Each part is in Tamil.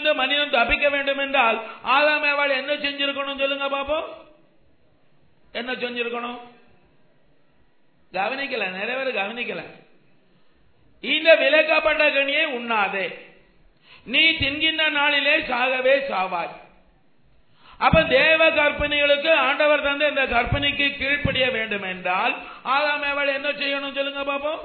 இருந்து மனிதன் தப்பிக்க வேண்டும் என்றால் ஆதாம் ஏவாள் என்ன செஞ்சிருக்கணும் சொல்லுங்க பாப்போம். என்ன செஞ்சிருக்கணும்? கவனிக்கல, நிறைய பேர் கவனிக்கல. இந்த விலக்கப்பட்ட கனியை உண்ணாதே, நீ தின்கின்ற நாளிலே சாகவே சாவாய். அப்ப தேவ கற்பனைகளுக்கு ஆண்டவர் தந்த இந்த கற்பனைக்கு கீழ்ப்படிய வேண்டும் என்றால் ஆதாம் ஏவாள் என்ன செய்யணும் சொல்லுங்க பாப்போம்.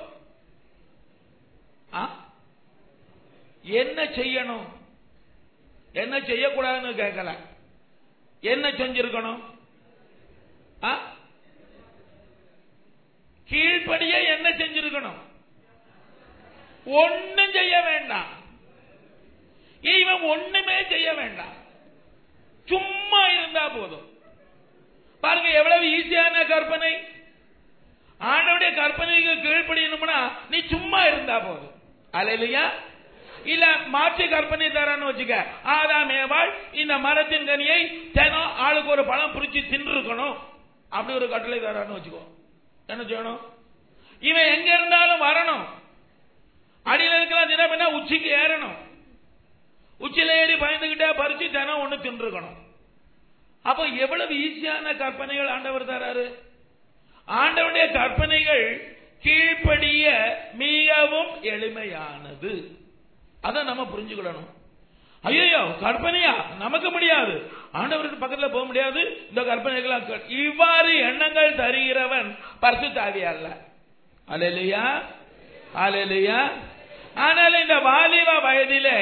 என்ன செய்யணும்? என்ன செய்யக்கூடாதுன்னு கேட்கல, என்ன செஞ்சிருக்கணும்? கீழ்ப்படிய என்ன செஞ்சிருக்கணும்? ஒன்னும் செய்ய வேண்டாம். இவன் ஒண்ணுமே செய்ய வேண்டாம், சும்மா இருந்தா போதும். பாருங்க எவ்வளவு ஈஸியான கற்பனை. ஆண்டவருடைய கற்பனைக்கு கீழ்ப்படியணும்னா நீ சும்மா இருந்தா போதும். அல்லேலூயா. இல்ல மாற்று கற்பனை தரான்னு வச்சுக்க, ஆதாம் ஏவாள் இந்த மரத்தின் கனியை தினம் ஆளுக்கு ஒரு பழம் பிடிச்சி தின்றுக்கணும் அப்படி ஒரு கட்டளை தரான்னு வச்சுக்கோ. என்ன செய்யணும்? இவன் எங்க இருந்தாலும் வரணும், அடியில் இருக்கலாம் தினம் உச்சிக்கு ஏறணும், உச்சியில ஏறி பயந்துகிட்டே பறிச்சு தினம் ஒண்ணு தின்றுக்கணும். அப்போ எவ்வளவு ஈஸியான கற்பனைகள் ஆண்டவர் தராரு. ஆண்டவருடைய கற்பனைகள் கீழ்ப்படிய மிகவும் எளிமையானது. அதை நம்ம புரிஞ்சுக்கணும். ஐயோ கற்பனையா, நமக்கு முடியாது, ஆண்டவருக்கு பக்கத்தில் போக முடியாது, இந்த கற்பனைகள் இவ்வாறு எண்ணங்கள் தருகிறவன் பரிசுத்த ஆவியா அல்ல. அல்லேலூயா, அல்லேலூயா. ஆனால் இந்த வாலிப வயதிலே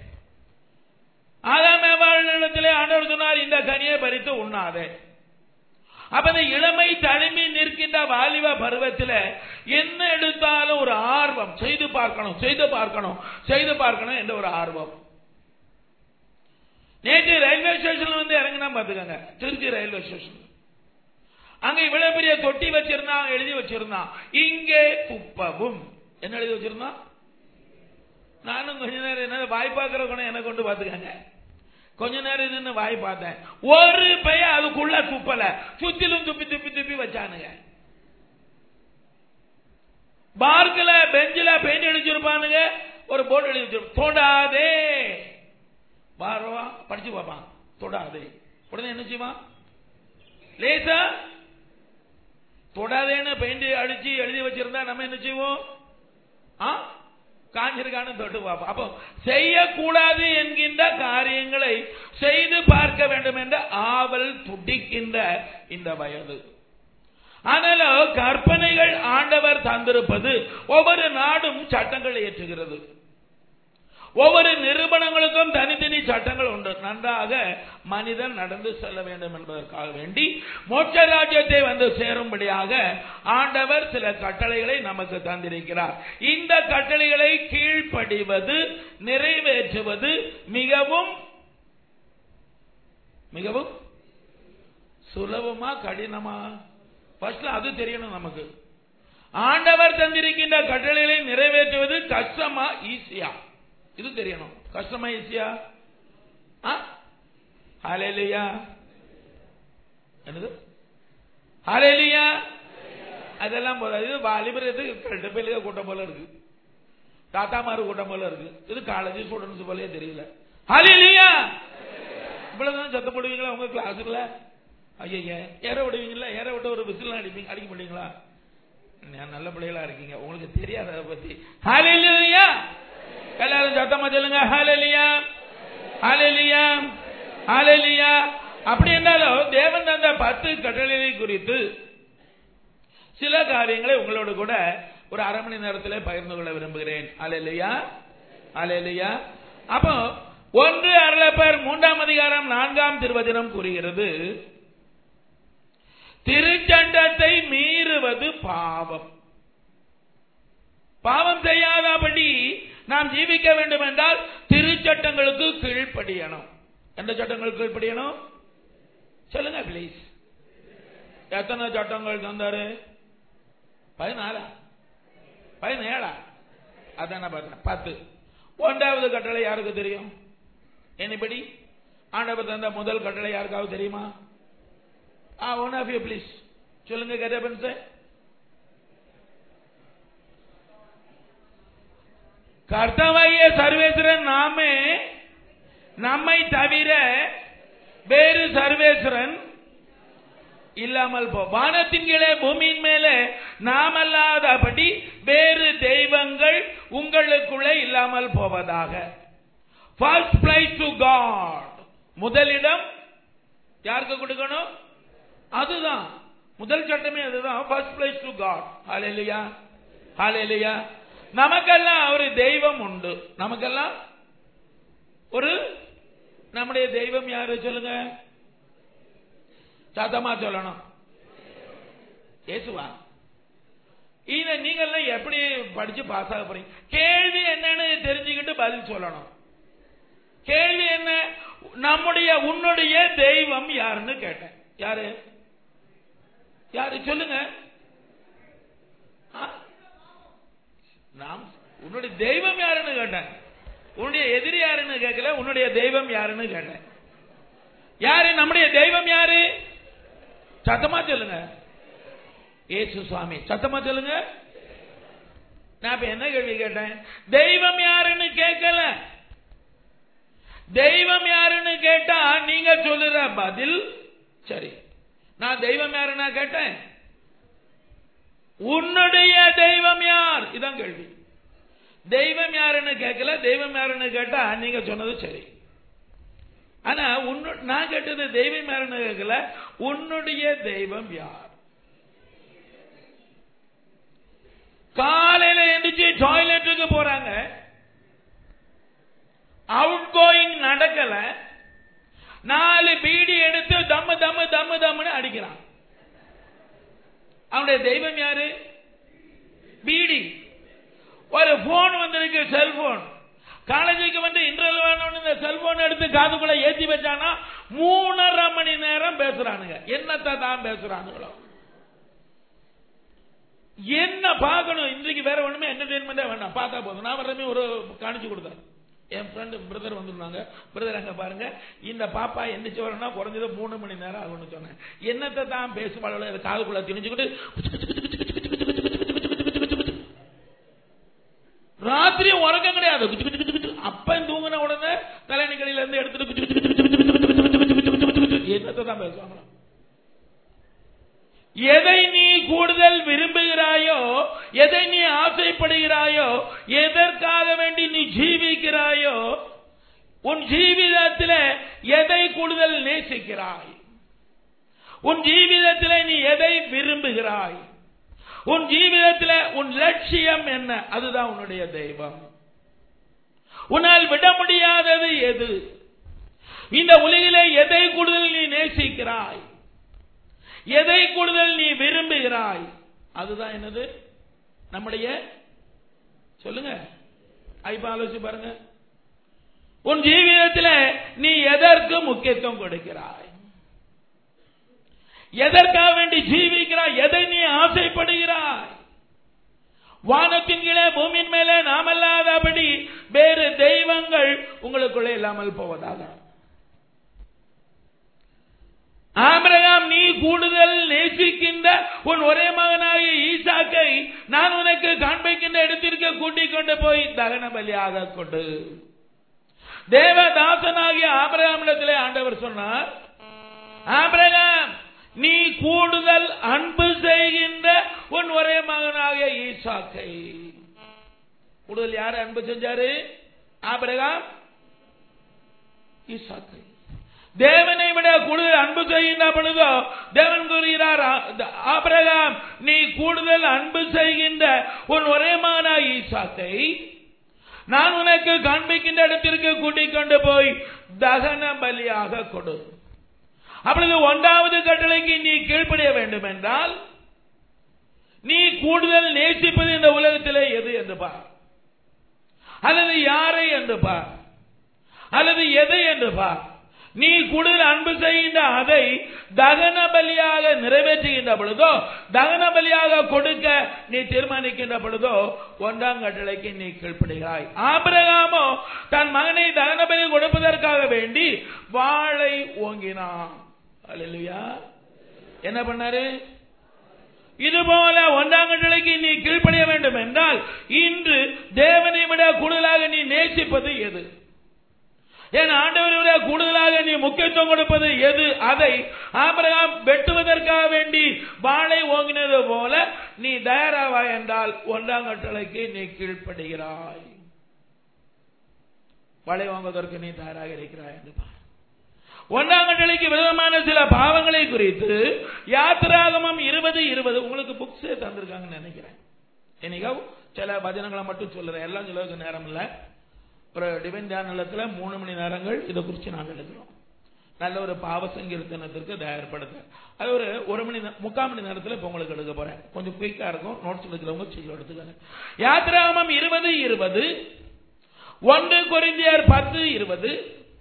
ஆதாம் ஏவாளிடத்திலே ஆண்டவர் சொன்னார், இந்த கனியை பறித்து உண்ணாதே. அப்ப இந்த இளமை தனிமை நிற்கின்ற வாலிப பருவத்தில் என்ன எடுத்தாலும் ஒரு ஆர்வம், செய்து பார்க்கணும் செய்து பார்க்கணும் செய்து பார்க்கணும் என்ற ஒரு ஆர்வம். நேற்று ரயில்வே ஸ்டேஷன்ல வந்து இறங்கினா பாத்துக்கங்க, திருச்சி ரயில்வே ஸ்டேஷன். அங்க இவ்வளவு பெரிய தொட்டி வச்சிருந்தான், எழுதி வச்சிருந்தான் இங்கே துப்பவும். என்ன எழுதி வச்சிருந்தான்? நானும் கொஞ்ச நேரம் என்ன வாய் பார்க்கிற குணம் என்ன கொண்டு பாத்துக்கங்க, கொஞ்ச நேரம் இதுன்னு வாய் பார்த்தேன். ஒரு பையன் அதுக்குள்ள துப்பல, சுத்திலும் துப்பி துப்பி துப்பி வச்சானுங்க. பார்க்கல பெஞ்சில பெயிண்ட் அடிச்சிருப்பானுங்க, ஒரு போர்டு எழுதி வச்சிருப்பான், தொடாதே. பாரவா படிச்சு பார்ப்பான், தொடாதே. உடனே என்ன செய்வான்? லேசா தொடாதேன்னு பெயிண்ட் அடிச்சு எழுதி வச்சிருந்தா நம்ம என்ன செய்வோம்? காஞ்சிருக்கான்னு தொட்டு பார்ப்போம். அப்போ செய்யக்கூடாது என்கின்ற காரியங்களை செய்து பார்க்க வேண்டும் என்ற ஆவல் துடிக்கின்ற இந்த வயது. ஆனாலும் கற்பனைகள் ஆண்டவர் தந்திருப்பது, ஒவ்வொரு நாடும் சட்டங்கள் இயற்றுகிறது, ஒவ்வொரு நிறுவனங்களுக்கும் தனித்தனி சட்டங்கள் உண்டு. நன்றாக மனிதன் நடந்து செல்ல வேண்டும் என்பதற்காக வேண்டி மோட்ச ராஜ்யத்தை வந்து சேரும்படியாக ஆண்டவர் சில கட்டளைகளை நமக்கு தந்திருக்கிறார். இந்த கட்டளைகளை கீழ்ப்படிவது, நிறைவேற்றுவது மிகவும் மிகவும் சுலபமா கடினமா? ஃபர்ஸ்ட்ல அது தெரியணும் நமக்கு. ஆண்டவர் தந்திருக்கின்ற கட்டளைகளை நிறைவேற்றுவது கஷ்டமா ஈஸியா? இது தெரியணும். கஷ்டமா ஈஸியா? ஹல்லேலூயா. என்னது ஹல்லேலூயா? அதெல்லாம் போதாது. இது வாலிபருக்கு ரெண்டு பேருக்கு கூட்டம் போல இருக்கு, தாத்தாமாரு கூட்டம் போல இருக்கு. இது காலேஜ் ஸ்டூடெண்ட்ஸ் போலயே தெரியல. ஹல்லேலூயா. இவ்வளவுதான் சத்தம் போடுவீங்களா உங்க கிளாஸுக்குள்ள? ஐயா ஏற விடுவீங்களா? ஏற விட்டு ஒரு விசில் அடிக்க மாட்டீங்களா? நல்ல பிள்ளைகளா இருக்கீங்க, உங்களுக்கு தெரியாத அதை பத்தி. ஹல்லேலூயா. எல்லாரும் சத்தமா சொல்லுங்க, ஹல்லேலூயா ஹல்லேலூயா ஹல்லேலூயா. அப்படி என்றாலும் தேவன் தந்த 10 கட்டளைகளை குறித்து சில காரியங்களை உங்களோடு கூட ஒரு அரை மணி நேரத்தில் பகிர்ந்து கொள்ள விரும்புகிறேன். ஹல்லேலூயா ஹல்லேலூயா. அப்போ 1 அருளப்பர் 3ஆம் அதிகாரம் 4ஆம் திருவசனம் கூறுகிறது, திருச்சட்டத்தை மீறுவது பாவம். பாவம் செய்யாதபடி நாம் ஜீவிக்க வேண்டும் என்றால் திருச்சட்டங்களுக்கு கீழ்ப்படியணும். எந்த சட்டங்களுக்கு கீழ்ப்படியணும் சொல்லுங்க பிளீஸ். எத்தனை சட்டங்கள் தந்தாரு? 14 17 அதான பார்த்தேன் 10. 1வது கட்டளை யாருக்கு தெரியும்? எனிபடி? ஆண்டவர் தந்த முதல் கட்டளை யாருக்காவது தெரியுமா? ஒன் ஆஃப் யூ ப்ளீஸ் சொல்லுங்க. கரேபன்ஸ் கர்த்தவாகிய சர்வேஸ்வரன் நாமே நம்மை தவிர வேறு சர்வேஸ்வரன் இல்லாமல் வானத்தின் கீழே பூமியின் மேலே நாம் அல்லாதபடி வேறு தெய்வங்கள் உங்களுக்குள்ளே இல்லாமல் போவதாக. First place to God. முதலிடம் யாருக்கு கொடுக்கணும்? அதுதான் முதல் சட்டமே, அதுதான் first place to God. Hallelujah, hallelujah. நமக்கெல்லாம் ஒரு தெய்வம் உண்டு. நமக்கெல்லாம் ஒரு நம்முடைய தெய்வம் யாரு சொல்லுங்க? சத்தமா சொல்லணும். இயேசுவா. இத நீங்க எப்படி படிச்சு பாஸ் ஆக போறீங்க? கேள்வி என்னன்னு தெரிஞ்சுக்கிட்டு பதில் சொல்லணும். கேள்வி என்ன? நம்முடைய உன்னுடைய தெய்வம் யாருன்னு கேட்டேன். யாரு யாரு சொல்லுங்க? நாம் உன்னுடைய தெய்வம் யாருன்னு கேட்டேன். உன்னுடைய எதிரி யாருன்னு கேட்கல, உன்னுடைய தெய்வம் யாருன்னு கேட்டேன். யாரு நம்முடைய தெய்வம்? யாரு? சத்தமா சொல்லுங்க. இயேசு சுவாமி. சத்தமா சொல்லுங்க. நான் இப்ப என்ன கேள்வி கேட்டேன்? தெய்வம் யாருன்னு கேட்கல. தெய்வம் யாருன்னு கேட்டா நீங்க சொல்லுற பதில் சரி. நான் தெய்வம் யாருன்னா கேட்டேன். உன்னுடைய தெய்வம் யார்? இதான் கேள்வி. தெய்வம் யாருன்னு கேட்கல, தெய்வம் யாருன்னு கேட்டா நீங்க சொன்னது சரி. ஆனா நான் கேட்டது தெய்வம் யாருன்னு கேட்கல, உன்னுடைய தெய்வம் யார்? காலையில எந்திரிச்சு டாய்லெட்டுக்கு போறாங்க, அவுட் கோயிங் நடக்கல, 4 பீடி எடுத்து தம்மு தம்மு தம்மு தம்முன்னு அடிக்கிறான். அவனுடைய தெய்வம் யாரு? பீடி. ஒரு போன் வந்திருக்கு, செல்போன். காலேஜுக்கு வந்து இன்டர்வியூ வேணும்னு இந்த செல்போன் எடுத்து காதுக்குள்ள ஏற்றி வச்சானா 3.5 மணி நேரம் பேசுறானுங்க. என்னத்தை தான் பேசுறானுங்களோ? என்ன பார்க்கணும்? இன்றைக்கு வேற ஒண்ணுமே என்டர்டெயின்மெண்டே வேண்டாம், பார்த்தா போதும். நான் வரமே ஒரு காணிச்சு கொடுத்தேன். என் ஃப்ரெண்டு பிரதர் வந்திருந்தாங்க. பிரதர் அங்க பாருங்க, இந்த பாப்பா எந்திரிச்சு வரணும்னா குறைஞ்சது 3 மணி நேரம் ஆகும்னு சொன்னேன். என்னத்தை தான் பேசுவாளோ காதுக்குள்ள திணிச்சுக்கிட்டு ராத்திரி உறக்கம் கிடையாது. அப்ப தூங்கின உடனே தலைநிகளில இருந்து எடுத்துட்டு என்னத்தை தான் பேசுவாங்க. எதை நீ கூடுதல் விரும்புகிறாயோ, எதை நீ ஆசைப்படுகிறாயோ, எதற்காக வேண்டி நீ ஜீவிக்கிறாயோ, உன் ஜீவிதத்தில் எதை கூடுதல் நேசிக்கிறாய், உன் ஜீவிதத்தில் நீ எதை விரும்புகிறாய், உன் ஜீவிதத்தில் உன் லட்சியம் என்ன, அதுதான் உன்னுடைய தெய்வம். உன்னால் விட முடியாதது எது? இந்த உலகிலே எதை கூடுதல் நீ நேசிக்கிறாய், எதை கூடுதல் நீ விரும்புகிறாய், அதுதான் என்னது நம்முடைய. சொல்லுங்க, இப்ப ஆலோசி பாருங்க. உன் ஜீவிதத்தில் நீ எதற்கு முக்கியத்துவம் கொடுக்கிறாய், எதற்காக வேண்டி ஜீவிக்கிறாய், எதை நீ ஆசைப்படுகிறாய்? வானத்தின் கீழே பூமியின் மேலே நாமல்லாதபடி வேறு தெய்வங்கள் உங்களுக்குள்ளே இல்லாமல் போவதாக. ஆபிரகாம், நீ கூடுதல் நேசிக்கின்ற உன் ஒரே மகனாகிய ஈசாக்கை நான் உனக்கு காண்பிக்கின்ற இடத்திற்கு கூட்டிக் கொண்டு போய் தகன பலியாக கொண்டு. தேவதாசனாகிய ஆபிரகாமிடத்திலே ஆண்டவர் சொன்னார், ஆபிரகாம், நீ கூடுதல் அன்பு செய்கின்ற உன் ஒரே மகனாகிய ஈசாக்கை. கூடுதல் யாரு அன்பு செஞ்சாரு? ஆபிரகாம், ஈசாக்கை. தேவனை விட கூடுதல் அன்பு செய்கின்ற பொழுதோ தேவன் கூறுகிறார், ஆபிரகாம், நீ கூடுதல் அன்பு செய்கின்ற உன் ஒரே மகனாகிய ஈசாக்கை நான் உனக்கு காண்பிக்கின்ற இடத்திற்கு கூட்டிக் கொண்டு போய் தகன பலியாக கொடு. அப்பொழுது 1வது கட்டளைக்கு நீ கீழ்ப்படிய வேண்டும் என்றால் நீ கூடுதல் நேசிப்பது இந்த உலகத்திலே எது என்று பார், அல்லது யாரை என்று பார், அல்லது எதை என்று பார். நீ கூடுதல் அன்பு செய்கின்ற அதை தகன பலியாக நிறைவேற்றுகின்ற பொழுதோ, தகன பலியாக கொடுக்க நீ தீர்மானிக்கின்ற பொழுதோ 1ஆம் கட்டளைக்கு நீ கீழ்ப்படுகிறாய். ஆபிரகாமோ தன் மகனை தகன பலி கொடுப்பதற்காக வேண்டி வாளை ஓங்கினான். அல்லேலூயா. என்ன பண்ணாரு? இதுபோல 1ஆம் கட்டளைக்கு நீ கீழ்ப்படிய வேண்டும் என்றால் இன்று தேவனை விட கூடுதலாக நீ நேசிப்பது எது? என் ஆண்டவர் கூடுதலாக நீ முக்கியத்துவம் கொடுப்பது எது? அதை ஆபிரகாம் வெட்டுவதற்காக வேண்டி வாளை ஓங்கினது போல நீ தயாராவாய் என்றால் 1ஆம் கட்டளைக்கு நீ கீழ்ப்படுகிறாய். வாளை வாங்குவதற்கு நீ தயாராக இருக்கிறாய் என்று பார். 1ஆம் கட்டளைக்கு விரோதமான சில பாவங்களை குறித்து யாத்திராகமம் 20:20 உங்களுக்கு புக்ஸ் தந்திருக்காங்கன்னு நினைக்கிறேன். என்னைக்கா சில வசனங்களை மட்டும் சொல்றேன், எல்லாம் சொல்றதுக்கு நேரம் இல்லை. ஒரு டிவைன் தியானத்தில் 3 மணி நேரங்கள் இதை குறித்து நாங்கள் எடுக்கிறோம். நல்ல ஒரு பாவ சங்கீர்த்தனத்திற்கு தயார்படுத்த அது ஒரு 3/4 மணி நேரத்தில் இப்போ உங்களுக்கு எடுக்க போறேன். கொஞ்சம் குயிக்கா இருக்கும், நோட்ஸ் எடுக்கிறவங்க சீக்கிரம் எடுத்துக்காங்க. யாத்திராகமம் 20:20, 1 கொரிந்தியர் 10:20,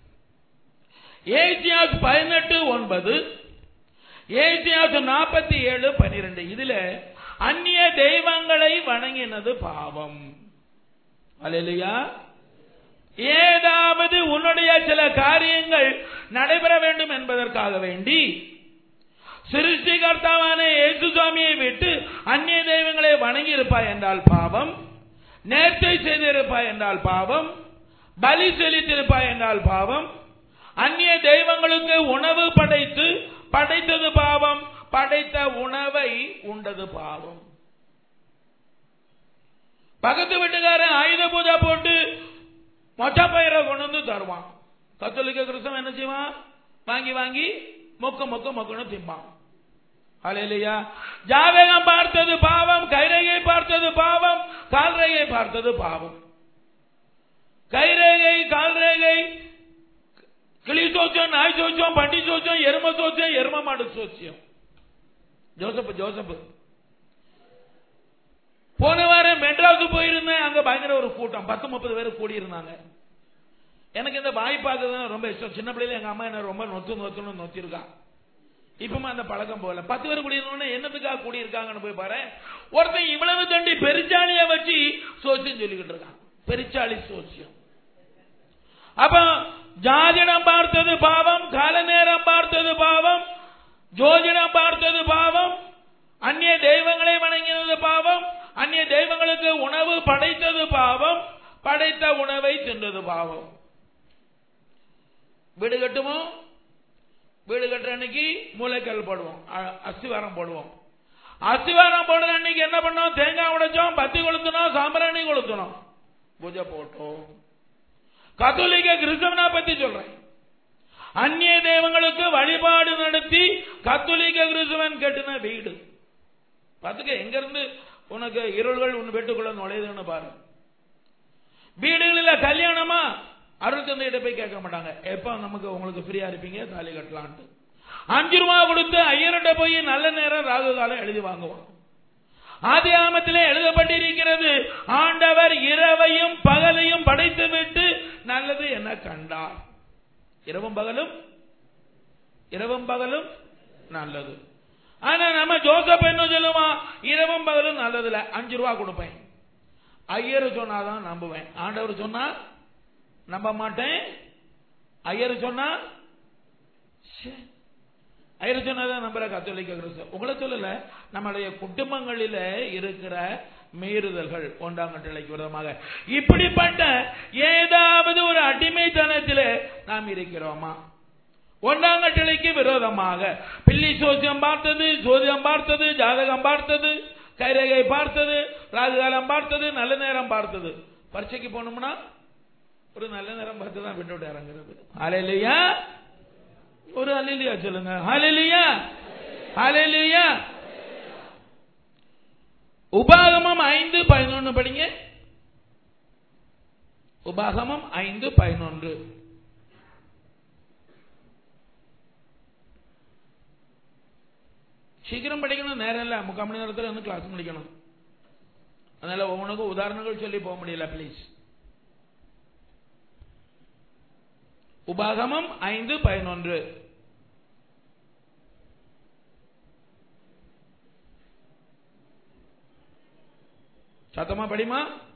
ஏசாயா 18:9, ஏசாயா 47:12. இதுல அந்நிய தெய்வங்களை வணங்கினது பாவம். அல்லேலூயா. ஏதாவது உன்னுடைய சில காரியங்கள் நடைபெற வேண்டும் என்பதற்காக வேண்டி சிருஷ்டிகர்த்தாவான இயேசு சுவாமியை விட்டு அந்நிய தெய்வங்களை வணங்கி இருப்பாய் என்றால் பாவம். நேர்ச்சை செய்திருப்பாய் என்றால் பாவம். பலி செலுத்தியிருப்பாய் என்றால் பாவம். அந்நிய தெய்வங்களுக்கு உணவு படைத்தது பாவம். படைத்த உணவை உண்டது பாவம். பக்கத்து வீட்டுக்காரன் ஆயுத பூஜை போட்டு மொச்ச பயிரை கொண்டு வந்து தருவான். கத்தோலிக்க கிறிஸ்தவன் என்ன செய்வான்? வாங்கி வாங்கி மொக்கன்னு திம்பான். அல்லேலூயா. ஜாதகம் பார்த்தது பாவம், கைரேகை பார்த்தது பாவம், கால்ரேகை பார்த்தது பாவம். கைரேகை, கால்ரேகை, கிளி சோச்சம், நாய் சோச்சம், பண்டி சோச்சம், எரும சோச்சம், எரும மாடு சோச்சியம். ஜோசப் போன வாரம் மெட்ராஸ் போயிருந்தேன். அங்க பயங்கர ஒரு கூட்டம், 10-30 பேர் கூடி இருந்தாங்க. எனக்கு இந்த வாய்ப்பாக்குறது ரொம்ப இஷ்டம். சின்ன பிள்ளைல எங்க அம்மா என்ன ரொம்ப நொத்திருக்கா. இப்பமா அந்த பழக்கம் போகல. 10 பேர் கூடியிருந்தோன்னு என்னத்துக்காக கூடியிருக்காங்கன்னு போய் பாரு. ஒருத்தன் இவ்வளவு தண்டி பெருச்சாலிய வச்சு சோசியம் சொல்லிக்கிட்டு இருக்கான். பெருச்சாளி சோசியம். அப்ப ஜாதிடம் பார்த்தது பாவம், கால நேரம் பார்த்தது பாவம், ஜோதிடம் பார்த்தது பாவம், அந்நிய தெய்வங்களை வணங்கினது பாவம், அந்நிய தெய்வங்களுக்கு உணவு படைத்தது பாவம், படைத்த உணவை தின்றது பாவம். வீடு கட்டுமோ, வீடு கட்டுற அன்னைக்கு மூளைக்கல் போடுவோம், அஸ்திவாரம் போடுவோம். அஸ்திவாரம் போடுற அன்னைக்கு என்ன பண்ணோம்? தேங்காய் உடைச்சோம், பத்தி கொளுத்தணும், சாம்பிராணி கொளுத்தணும், பூஜை போட்டோம். கத்தோலிக்க கிறிஸ்தவனா பத்தி சொல்றேன். அந்நிய தெய்வங்களுக்கு வழிபாடு நடத்தி கத்தோலிக்க கிறிஸ்தவன் கட்டின வீடு பார்த்துக்க. எங்க இருந்து உனக்கு இருள்கள் உன் வீட்டுக்குள்ள நுழையுதுன்னு பாரு. வீடுகளில் கல்யாணமா அருள் தந்தையிட்ட போய் கேட்க மாட்டாங்க, எப்ப நமக்கு உங்களுக்கு ஃப்ரீயா இருப்பீங்க தாலி கட்டலான்ட்டு. 5 ரூபா கொடுத்து ஐயர்கிட்ட போய் நல்ல நேரம் ராகு காலம் எழுதி வாங்குவான். ஆதியாகமத்திலே எழுதப்பட்டிருக்கிறது, ஆண்டவர் இரவையும் பகலையும் படைத்து விட்டு நல்லது என கண்டார். இரவும் பகலும் நல்லது. ஆனா நம்ம ஜோசப் என்ன சொல்லுவான்? இரவும் பகலும் நல்லது இல்ல, 5 ரூபா கொடுப்பேன். ஐயர் சொன்னாதான் நம்புவேன், ஆண்டவர் சொன்னா நம்ப மாட்டேன். ஐயர் சொன்னா சொன்னதான் நம்புற கத்தோலிக்க கிறிஸ்தவம். உங்களை சொல்லல, நம்முடைய குடும்பங்களில இருக்கிற மீறுதல்கள் 1ஆம் கட்டளைக்கு விரோதமாக இப்படிப்பட்ட ஏதாவது ஒரு அடிமைத்தனத்தில் நாம் இருக்கிறோமா? 1ஆம் கட்டளைக்கு விரோதமாக பில்லி சோசியம் பார்த்தது, சோதியம் பார்த்தது, ஜாதகம் பார்த்தது, கைரேகை பார்த்தது, ராகுகாலம் பார்த்தது, நல்ல நேரம் பார்த்தது. பரீட்சைக்கு போனோம்னா ஒரு நல்ல நேரம் பார்த்து தான் விட்டு இறங்குறது. ஹல்லேலூயா. ஒரு ஹல்லேலூயா சொல்லுங்க. ஹல்லேலூயா, ஹல்லேலூயா. உபாகமம் 5:11 படிங்க. உபாகமம் 5:11. சீக்கிரம் படிக்கணும், நேரம் இல்ல. 3/4 மணி நேரத்தில் வந்து கிளாஸ் முடிக்கணும். அதனால ஒவ்வொன்றுக்கும் உதாரணங்கள் சொல்லி போக முடியல. பிளீஸ். உபாகமம் 5:11. சத்தமா படிமா.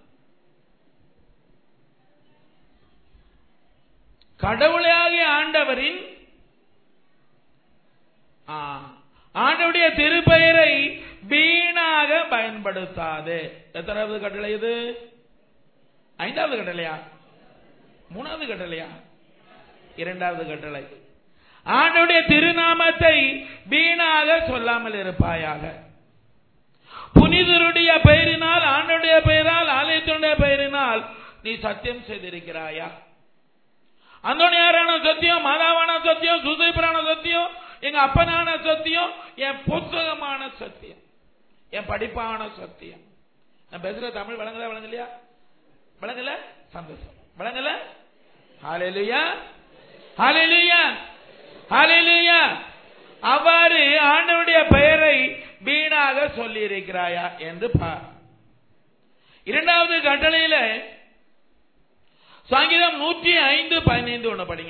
கடவுளாகிய ஆண்டவரின் ஆண்டவருடைய திருப்பெயரை வீணாக பயன்படுத்தாது. எத்தனாவது கட்டளை இது? 5வது கட்டளையா? 3வது கட்டளையா? இரண்டாவது கட்டளை, ஆண்டவருடைய திருநாமத்தை வீணாக சொல்லாமல் இருப்பாயாக. புனிதருடைய பெயரினால், ஆண்டவருடைய பெயரால், ஆலயத்தினுடைய பெயரினால் நீ சத்தியம் செய்திருக்கிறாயா? அந்தோனியாரான சத்தியம், மாதாவான சத்தியம், சூசைப்பரான சத்தியம், எங்க அப்பனான சத்தியம், என் புத்தகமான சத்தியம், என் படிப்பான சத்தியம். நான் பேசுற தமிழ் வழங்கல, வழங்கலையா? வழங்கல, சந்தோஷம். வழங்கல. ஹல்லேலூயா, ஹல்லேலூயா, ஹல்லேலூயா. அவ்வாறு ஆண்டவருடைய பெயரை வீணாக சொல்லி இருக்கிறாயா என்று பார். இரண்டாவது கட்டளையில சங்கீதம் 105:15 ஒண்ணு படிங்க.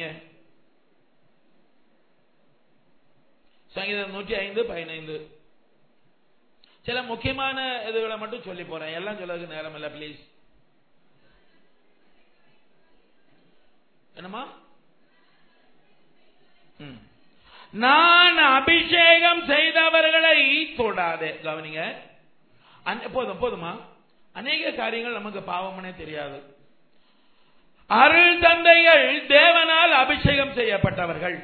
சங்கீதம் 105:15. சில முக்கியமான இதுகளை மட்டும் சொல்லி போறேன், எல்லாம் சொல்றதுக்கு நேரம் இல்ல, பிளீஸ். என்னமா? நான் அபிஷேகம் செய்தவர்களை தொடாதே. கவனிங்க, போதும் போதுமா? அநேக காரியங்கள் நமக்கு பாவம்னே தெரியாது. அருள் தந்தைகள் தேவனால் அபிஷேகம் செய்யப்பட்டவர்கள்.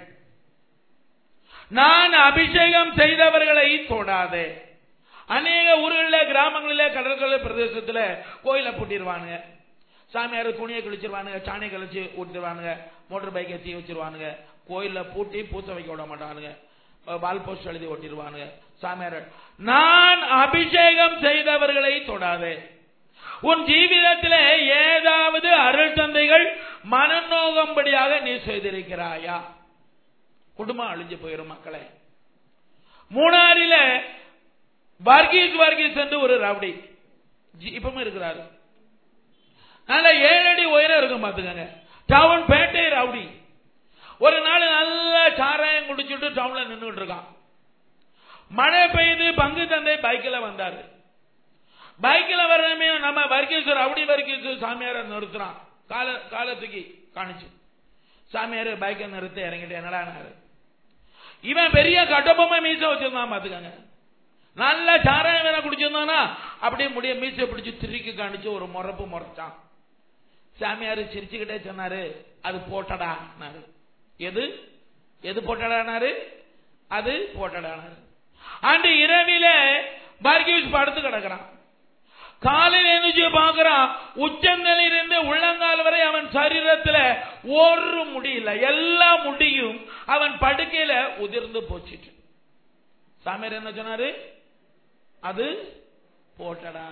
நான் அபிஷேகம் செய்தவர்களை தொடாதே. அநேக ஊர்களில், கிராமங்களில், கடற்கரை பிரதேசத்தில் கோயிலை பூட்டிடுவானுங்க. சாமியார் துணியை கிழிச்சிருவானுங்க, சாணி கழிச்சு ஊட்டிடுவானுங்க, மோட்டர் பைக்கை தீ வச்சிருவானுங்க, கோயில பூட்டி பூச வைக்க விட மாட்டானுங்க, வால் போஸ்ட் எழுதி ஒட்டிடுவானுங்க. சாமியார், நான் அபிஷேகம் செய்தவர்களை தொடாதே. உன் ஜீவிதத்தில் ஏதாவது அருள் தந்தைகள் மனநோகும்படியாக நீ செய்திருக்கிறாயா? குடும்பம் அழிஞ்சு போயிடும் மக்களே. மூணாறில வர்கீஸ் என்று ஒரு ரவுடி இப்பவும் இருக்கிறாரு. நல்ல 7 அடி உயரம் இருக்கும் பாத்துக்கங்க. டவுன் பேட்டை ரவுடி. ஒரு நாள் நல்ல சாராயம் குடிச்சுட்டு டவுன்ல நின்றுட்டு இருக்கான். மழை பெய்து பங்கு தந்தை பைக்கில் வந்தாரு. பைக்கில் வர்றமே நம்ம வர்கீஸ் ரவுடி வர்கீஸ் சாமியார நிறுத்துறான். காலத்துக்கு காணிச்சு சாமியார் பைக்கை நிறுத்த இறங்கிட்டு என்னடா இவன் பெரிய கட்டபொம்மை மீச வச்சிருந்தான் பாத்துக்கங்க. நல்ல சாராயம் வேற குடிச்சிருந்தானா அப்படியே முடிய மீச பிடிச்சு திருக்கி காணிச்சு ஒரு முறப்பு முறைச்சான். சாமியார் சிரிச்சுக்கிட்டே சொன்னாரு, அது போட்டடா. எது எது போட்டடானாரு? அது போட்டடானாரு. அன்று இரவில வர்கீஸ் படுத்து கிடக்கிறான். காலையில் எழுந்து பார்க்கிறான், உச்சந்தலிலிருந்து உள்ளங்கால் வரை அவன் சரீரத்தில் ஒரு முடியல, எல்லா முடியும் அவன் படுக்கையில உதிர்ந்து போச்சிட்டு. சாமியார் என்ன சொன்னாரு? அது போட்டடா.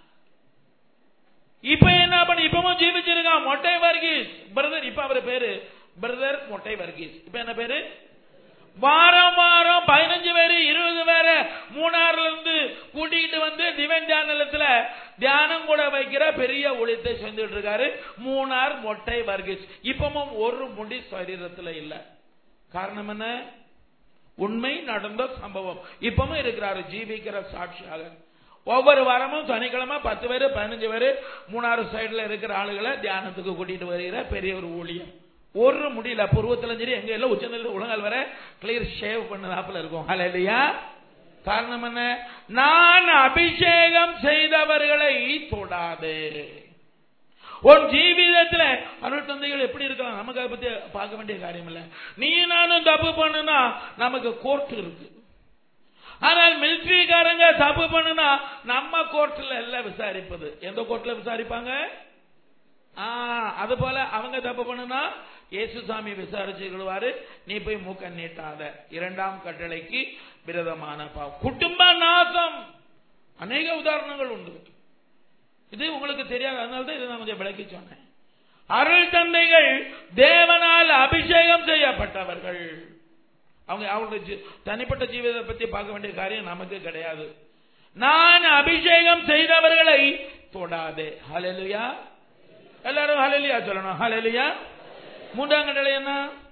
இப்ப என்ன பண்ண, இப்பவும் ஜீவிச்சிருக்கான் மொட்டை வர்கீஸ் பிரதர். இப்ப அவர் பேரு பிரதர் மொட்டை வர்கீஸ். இப்ப என்ன பேரு? வாரம் வாரம் 15 பேரு 20 பேரு மூணாறுல இருந்து கூட்டிகிட்டு வந்து டிவைன் சேனலத்துல தியானம் கூட வைக்கிற பெரிய ஒளித்தை செஞ்சுட்டு இருக்காரு மூணார் மொட்டை வர்கீஸ். இப்பவும் ஒரு முடி சரீரத்துல இல்ல. காரணம் என்ன? உண்மை நடந்த சம்பவம். இப்பவும் இருக்கிறாரு ஜீவிக்கிற சாட்சியாக. ஒவ்வொரு வாரமும் சனிக்கிழமை 10 பேரு 15 பேரு மூணாறு சைடுல இருக்கிற ஆளுகளை தியானத்துக்கு கூட்டிட்டு வருகிற பெரிய ஒரு ஊழியம். ஒரு முடியல, புருவத்திலும் சரி எங்க இல்ல, உச்சநிலை உலகால் வர கிளியர் ஷேவ் பண்ணதாப்புல இருக்கும். ஹல்லேலூயா. காரணம் என்ன? நான் அபிஷேகம் செய்தவர்களை தொடாதே. உன் ஜீவிதத்துல அருள் தந்தைகள் எப்படி இருக்கலாம் நமக்கு அதை பத்தி பார்க்க வேண்டிய காரியம் இல்ல. நீ நானும் தப்பு பண்ணுனா நமக்கு கோர்ட் இருக்கு. ஆனால் மிலிட்டரிக்காரங்க தப்பு பண்ணுனா நம்ம கோர்ட்ல எல்லாம் விசாரிப்பது. எந்த கோர்ட்ல விசாரிப்பாங்க? அது போல அவங்க தப்பு பண்ணுனா இயேசுசாமி விசாரிச்சு கொள்வாரு. நீ போய் மூக்க நீட்டாத. 2ஆம் கட்டளைக்கு விரோதமான பாவம், குடும்ப நாசம். அநேக உதாரணங்கள் உண்டு. இது உங்களுக்கு தெரியாது, அதனால்தான் இதை நான் கொஞ்சம் விளக்கி சொன்னேன். அருள் தந்தைகள் தேவனால் அபிஷேகம் செய்யப்பட்டவர்கள். அவங்க அவங்களுடைய தனிப்பட்ட ஜீவிதத்தை பத்தி பார்க்க வேண்டிய காரியம் நமக்கு கிடையாது. நான் அபிஷேகம் செய்தவர்களை தொடாதே. ஹல்லேலூயா. எல்லாரும் ஹல்லேலூயா சொல்லணும். ஹல்லேலூயா. 3ஆம் கட்டளை என்ன?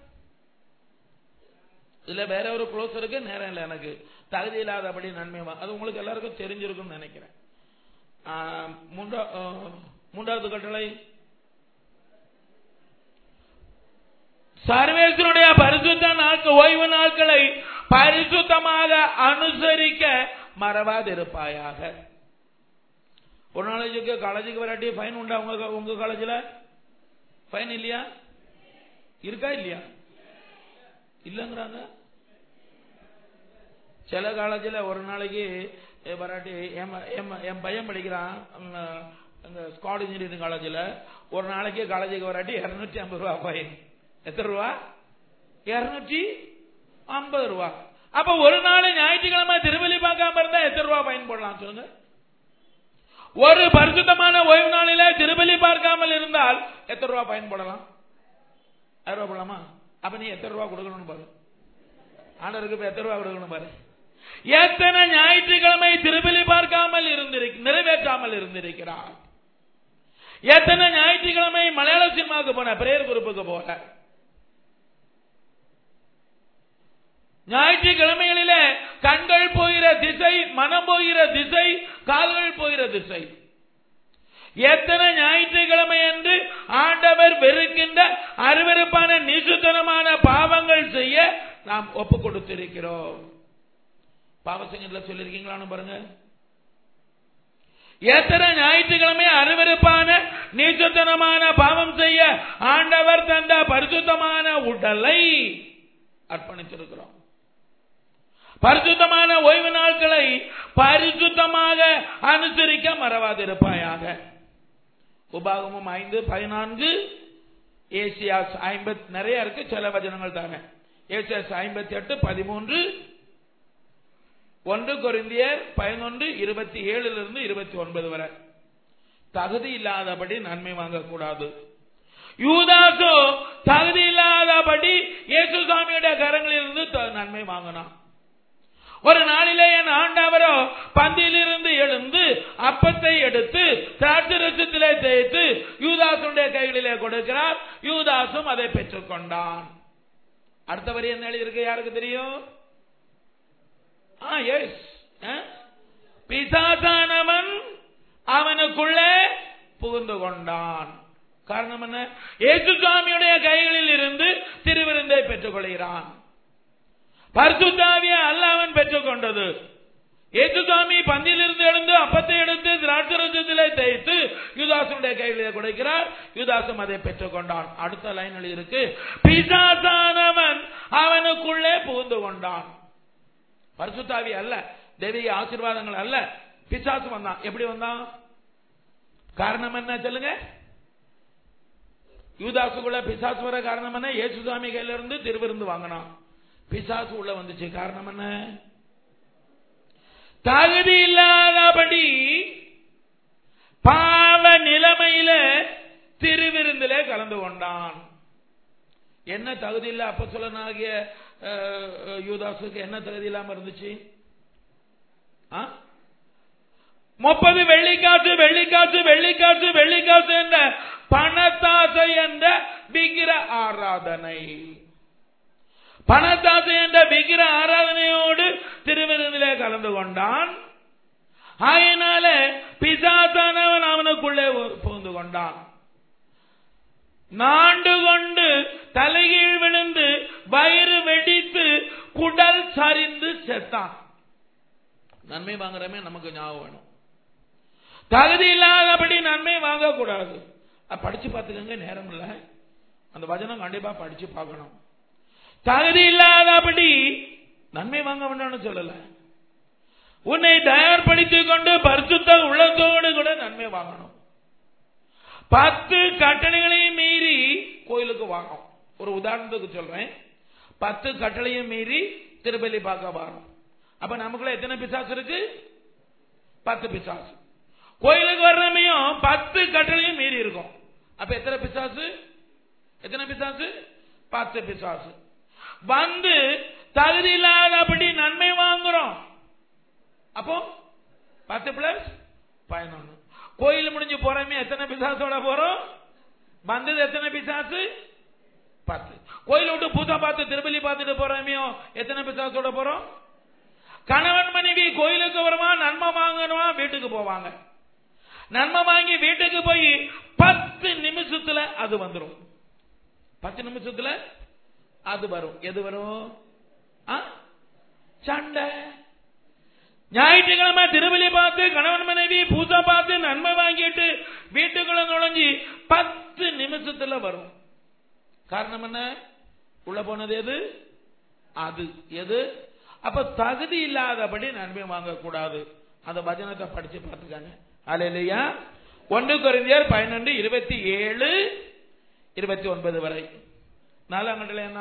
இதுல வேற ஒரு க்ளோஸ் இருக்கு, நேரம் இல்லை எனக்கு. தகுதி இல்லாதபடி நன்மை, அது உங்களுக்கு எல்லாருக்கும் தெரிஞ்சிருக்கும் நினைக்கிறேன். 3வது கட்டளை, சர்வேஸ்வருடைய பரிசுத்த நாட்கள் ஓய்வு நாட்களை பரிசுத்தமாக அனுசரிக்க மறவாதிருப்பாயாக. ஒரு நாளைக்கு காலேஜுக்கு வராட்டி ஃபைன் உண்டா? உங்க காலேஜில் ஃபைன் இல்லையா? இருக்கா இல்லையா? இல்லங்கிறாங்க. சில காலேஜில் ஒரு நாளைக்கு வராட்டி என் பையன் படிக்கிறான் ஸ்காட் இன்ஜினியரிங் காலேஜில். ஒரு நாளைக்கு காலேஜுக்கு வராட்டி 250 ரூபா ஃபைன். எத்தனை ரூபா? 250 ரூபா. அப்ப ஒரு நாள் ஞாயிற்றுக்கிழமை திருவள்ளி பார்க்காம இருந்தா எத்தனை ரூபா ஃபைன் போடலாம் சொல்லுங்க? ஒரு பரிசுத்தமான ஓய்வு நாளில திருவள்ளி பார்க்காமல் இருந்தால் எத்தனை ரூபா ஃபைன் போடலாம்? 1000 ரூபா போடலாமா? அப்ப நீ எத்தனை ரூபா கொடுக்கணும்னு பாரு. ஆண்டவருக்கு எத்தனை ரூபா கொடுக்கணும் பாரு. எத்தனை ஞாயிற்றுக்கிழமை திருவள்ளி பார்க்காமல் நிறைவேற்றாமல் இருந்திருக்கிறார். எத்தனை ஞாயிற்றுக்கிழமை மலையாள சினிமாவுக்கு போன, பிரேயர் குரூப்புக்கு போன. ஞாயிற்றுக்கிழமைகளிலே கண்கள் போகிற திசை, மனம் போகிற திசை, கால்கள் போகிற திசை. எத்தனை ஞாயிற்றுக்கிழமை என்று ஆண்டவர் வெறுக்கின்ற அருவருப்பான நிசுத்தனமான பாவங்கள் செய்ய நாம் ஒப்பு கொடுத்திருக்கிறோம். பாவசங்கத்துல சொல்லிருக்கீங்களான்னு பாருங்க. எத்தனை ஞாயிற்றுக்கிழமை அருவருப்பான நீச்சத்தனமான பாவம் செய்ய ஆண்டவர் தந்த பரிசுத்தமான உடலை அர்ப்பணித்திருக்கிறோம். பரிசுத்தமான ஓய்வு நாட்களை பரிசுத்தமாக அனுசரிக்க மறவாதிருப்பாயாக. உபாகமம் 5:14, ஏசியாஸ் 50 நிறைய இருக்கு, சில வசனங்கள் தாங்க. ஏசியாஸ் 58:13, 1 கொரிந்தியர் 11:27-29 வரை. தகுதி இல்லாதபடி நன்மை வாங்கக்கூடாது. யூதாசோ தகுதி இல்லாதபடி இயேசு சாமியுடைய கரங்களிலிருந்து நன்மை வாங்கினான். ஒரு நாளிலே என் ஆண்டவரோ பந்தியிலிருந்து எழுந்து அப்பத்தை எடுத்து திராட்சை ரசத்திலே தேய்த்து யூதாசுடைய கைகளிலே கொடுக்கிறார். யூதாசும் அதை பெற்றுக் கொண்டான். அடுத்த வரி என்ன எழுதியிருக்கு யாருக்கு தெரியும்? பிசாசானவன் அவனுக்குள்ளே புகுந்து கொண்டான். காரணம் என்ன? இயேசு சாமியுடைய கைகளில் இருந்து திருவிருந்தை பெற்றுக் கொள்கிறான். பரிசுத்த ஆவியை அல்ல அவன் பெற்றுக் கொண்டது. இயேசு சாமி பந்தியிலிருந்து எழுந்து அப்பத்தை எடுத்து திராட்சை ரசத்திலே தேய்த்து யூதாசுடைய கைகளிலே கொடுக்கிறார். யூதாசும் அதை பெற்றுக் கொண்டான். அடுத்த லைன் எழுதியிருக்கு, பிசாசானவன் அவனுக்குள்ளே புகுந்து கொண்டான். பரிசுத்த ஆவி அல்ல, தெய்வீக ஆசீர்வாதங்கள் அல்ல, பிசாசு வந்தான். எப்படி வந்தான்? காரணம் என்ன சொல்லுங்க? யூதாசுக்குள்ள பிசாசு வர காரணம் என்ன? இயேசு சாமி கையில இருந்து திருவிருந்து வாங்கினான். பிசாசு உள்ள வந்துச்சு. காரணம் என்ன? தகுதி இல்லாதபடி பாவ நிலைமையில திருவிருந்திலே கலந்து கொண்டான். என்ன தகுதி இல்ல? அப்போஸ்தலனாகிய யூதாசுக்கு என்ன தகுதி இல்லாம இருந்துச்சு? 30 வெள்ளிக்காசு வெள்ளிக்காசு வெள்ளிக்காசு வெள்ளிக்காசு என்ற பணத்தாசை என்ற விக்கிர ஆராதனை, பணத்தாசை என்ற விக்கிர ஆராதனையோடு திருவிருந்திலே கலந்து கொண்டான். ஆகையினால பிசாசானவன் அவனுக்குள்ளே புகுந்து கொண்டான். நாண்டு கொண்டு தலைகீழ் விழுந்து வயிறு வெடித்து குடல் சரிந்து செத்தான். நன்மை வாங்குறமே நமக்கு ஞாபகம் வேணும். தகுதி இல்லாதபடி நன்மை வாங்க கூடாது. படிச்சு பார்த்துக்கங்க, நேரம் இல்ல, அந்த வசனம் கண்டிப்பா படிச்சு பார்க்கணும். தகுதி இல்லாதபடி நன்மை வாங்க வேண்டாம்னு சொல்லல, உன்னை தயார்படுத்திக் கொண்டு பரிசுத்த உள்ளத்தோடு கூட நன்மை வாங்கணும். 10 கட்டளைகளையும் மீறி கோயிலுக்கு வாங்கணும். ஒரு உதாரணத்துக்கு சொல்றேன், 10 கட்டளையும் மீறி திருப்பலி பார்க்க வாங்கணும். அப்ப நமக்குள்ள எத்தனை பிசாசு இருக்கு? 10 பிசாசு. கோயிலுக்கு வர்றமையும் 10 கட்டளையும் மீறி இருக்கும். அப்ப எத்தனை பிசாசு? எத்தனை பிசாசு? 10 பிசாசு. வந்து தகுதி இல்லாதபடி நன்மை வாங்குறோம். அப்போ 10 + 11. கோயில் முடிஞ்சு போறமே எத்தனை பிசாசோட போறோம்? வந்தது எத்தனை பிசாசு? 10. கோயில் விட்டு பூசா பார்த்து திருப்பலி பார்த்துட்டு போறமையோ எத்தனை பிசாசோட போறோம்? கணவன் மனைவி கோயிலுக்கு வருவா, நன்மை வாங்கணுமா, வீட்டுக்கு போவாங்க. நன்மை வாங்கி வீட்டுக்கு போய் 10 நிமிஷத்துல அது வந்துடும். 10 நிமிஷத்துல அது வரும். எது வரும்? சண்டை. ஞாயிற்றுக்கிழமை திருவள்ளி பார்த்து கணவன் மனைவி பூசா பார்த்து நன்மை வாங்கிட்டு வீட்டுக்குள்ள நுழைஞ்சி 10 நிமிஷத்துல வரும். காரணம் என்ன? உள்ள போனது எது? அது எது? அப்ப தகுதி இல்லாதபடி நன்மை வாங்கக்கூடாது. அந்த வசனத்தை படிச்சு பார்த்துக்காங்க. அல்லேலூயா. 1 கொரிந்தியர் 12:27-29 வரை. 4ஆம் கட்டளை என்ன?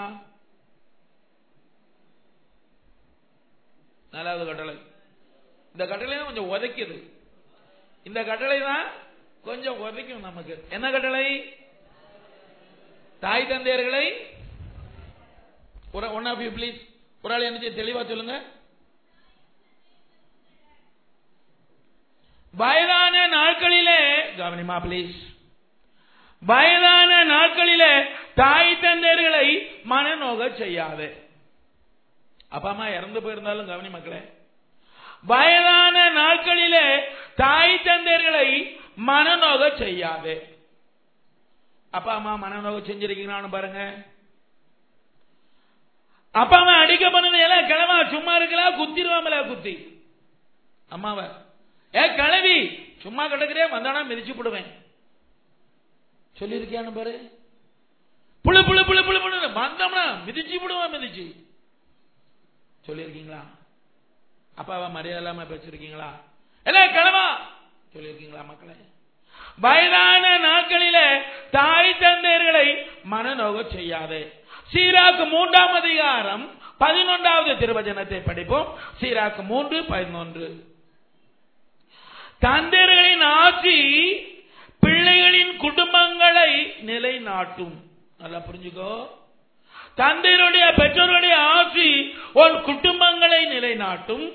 4வது கட்டளை. இந்த கட்டளை கொஞ்சம் உதைக்குது. இந்த கட்டளை தான் கொஞ்சம் உதைக்கும் நமக்கு. என்ன கட்டளை? தாய் தந்தையர்களை ஒன் ஆஃப் யூ ப்ளீஸ், ஒரு ஆள் என்ன தெளிவா சொல்லுங்க. வயதான நாட்களிலே, கவனிமா ப்ளீஸ், வயதான நாட்களிலே தாய் தந்தையர்களை மனநோக செய்யாது. அப்பா அம்மா இறந்து போயிருந்தாலும் கவனி மக்களே, வயதான நாட்களிலே தாய் தந்தையர்களை மனநோக செய்யாது. அப்பா அம்மா மனநோக செஞ்சிருக்கீங்களான்னு பாருங்க. அப்பா அம்மா அடிக்க பண்ணது எல்லாம் கிழவா சும்மா இருக்கலாம், குத்திடுவாமல குத்தி அம்மாவை. கிழவி சும்மா கிடக்குறே, வந்தானா மிதிச்சு போடுவேன் சொல்லியிருக்கியான்னு பாரு. புழு புழு புழு புழு புழு வந்தோம்னா மிதிச்சு போடுவான் மிதிச்சு சொல்லியிருக்கீங்களா? அப்பாவை மரியாதை இல்லாம பேசிருக்கீங்களா? எல்லாம் கிழவா சொல்லியிருக்கீங்களா மக்களே? வயதான நாட்களிலே தாய் தந்தையர்களை மனநோக செய்யாது. சீராக்கு 3ஆம் அதிகாரம் 11வது திருவசனத்தை படிப்போம். சீராக்கு 3:11. தந்தையர்களின் ஆட்சி பிள்ளைகளின் குடும்பங்களை நிலைநாட்டும். நல்லா புரிஞ்சுக்கோ. தந்தையருடைய பெற்றோருடைய ஆட்சி உன் குடும்பங்களை நிலைநாட்டும்.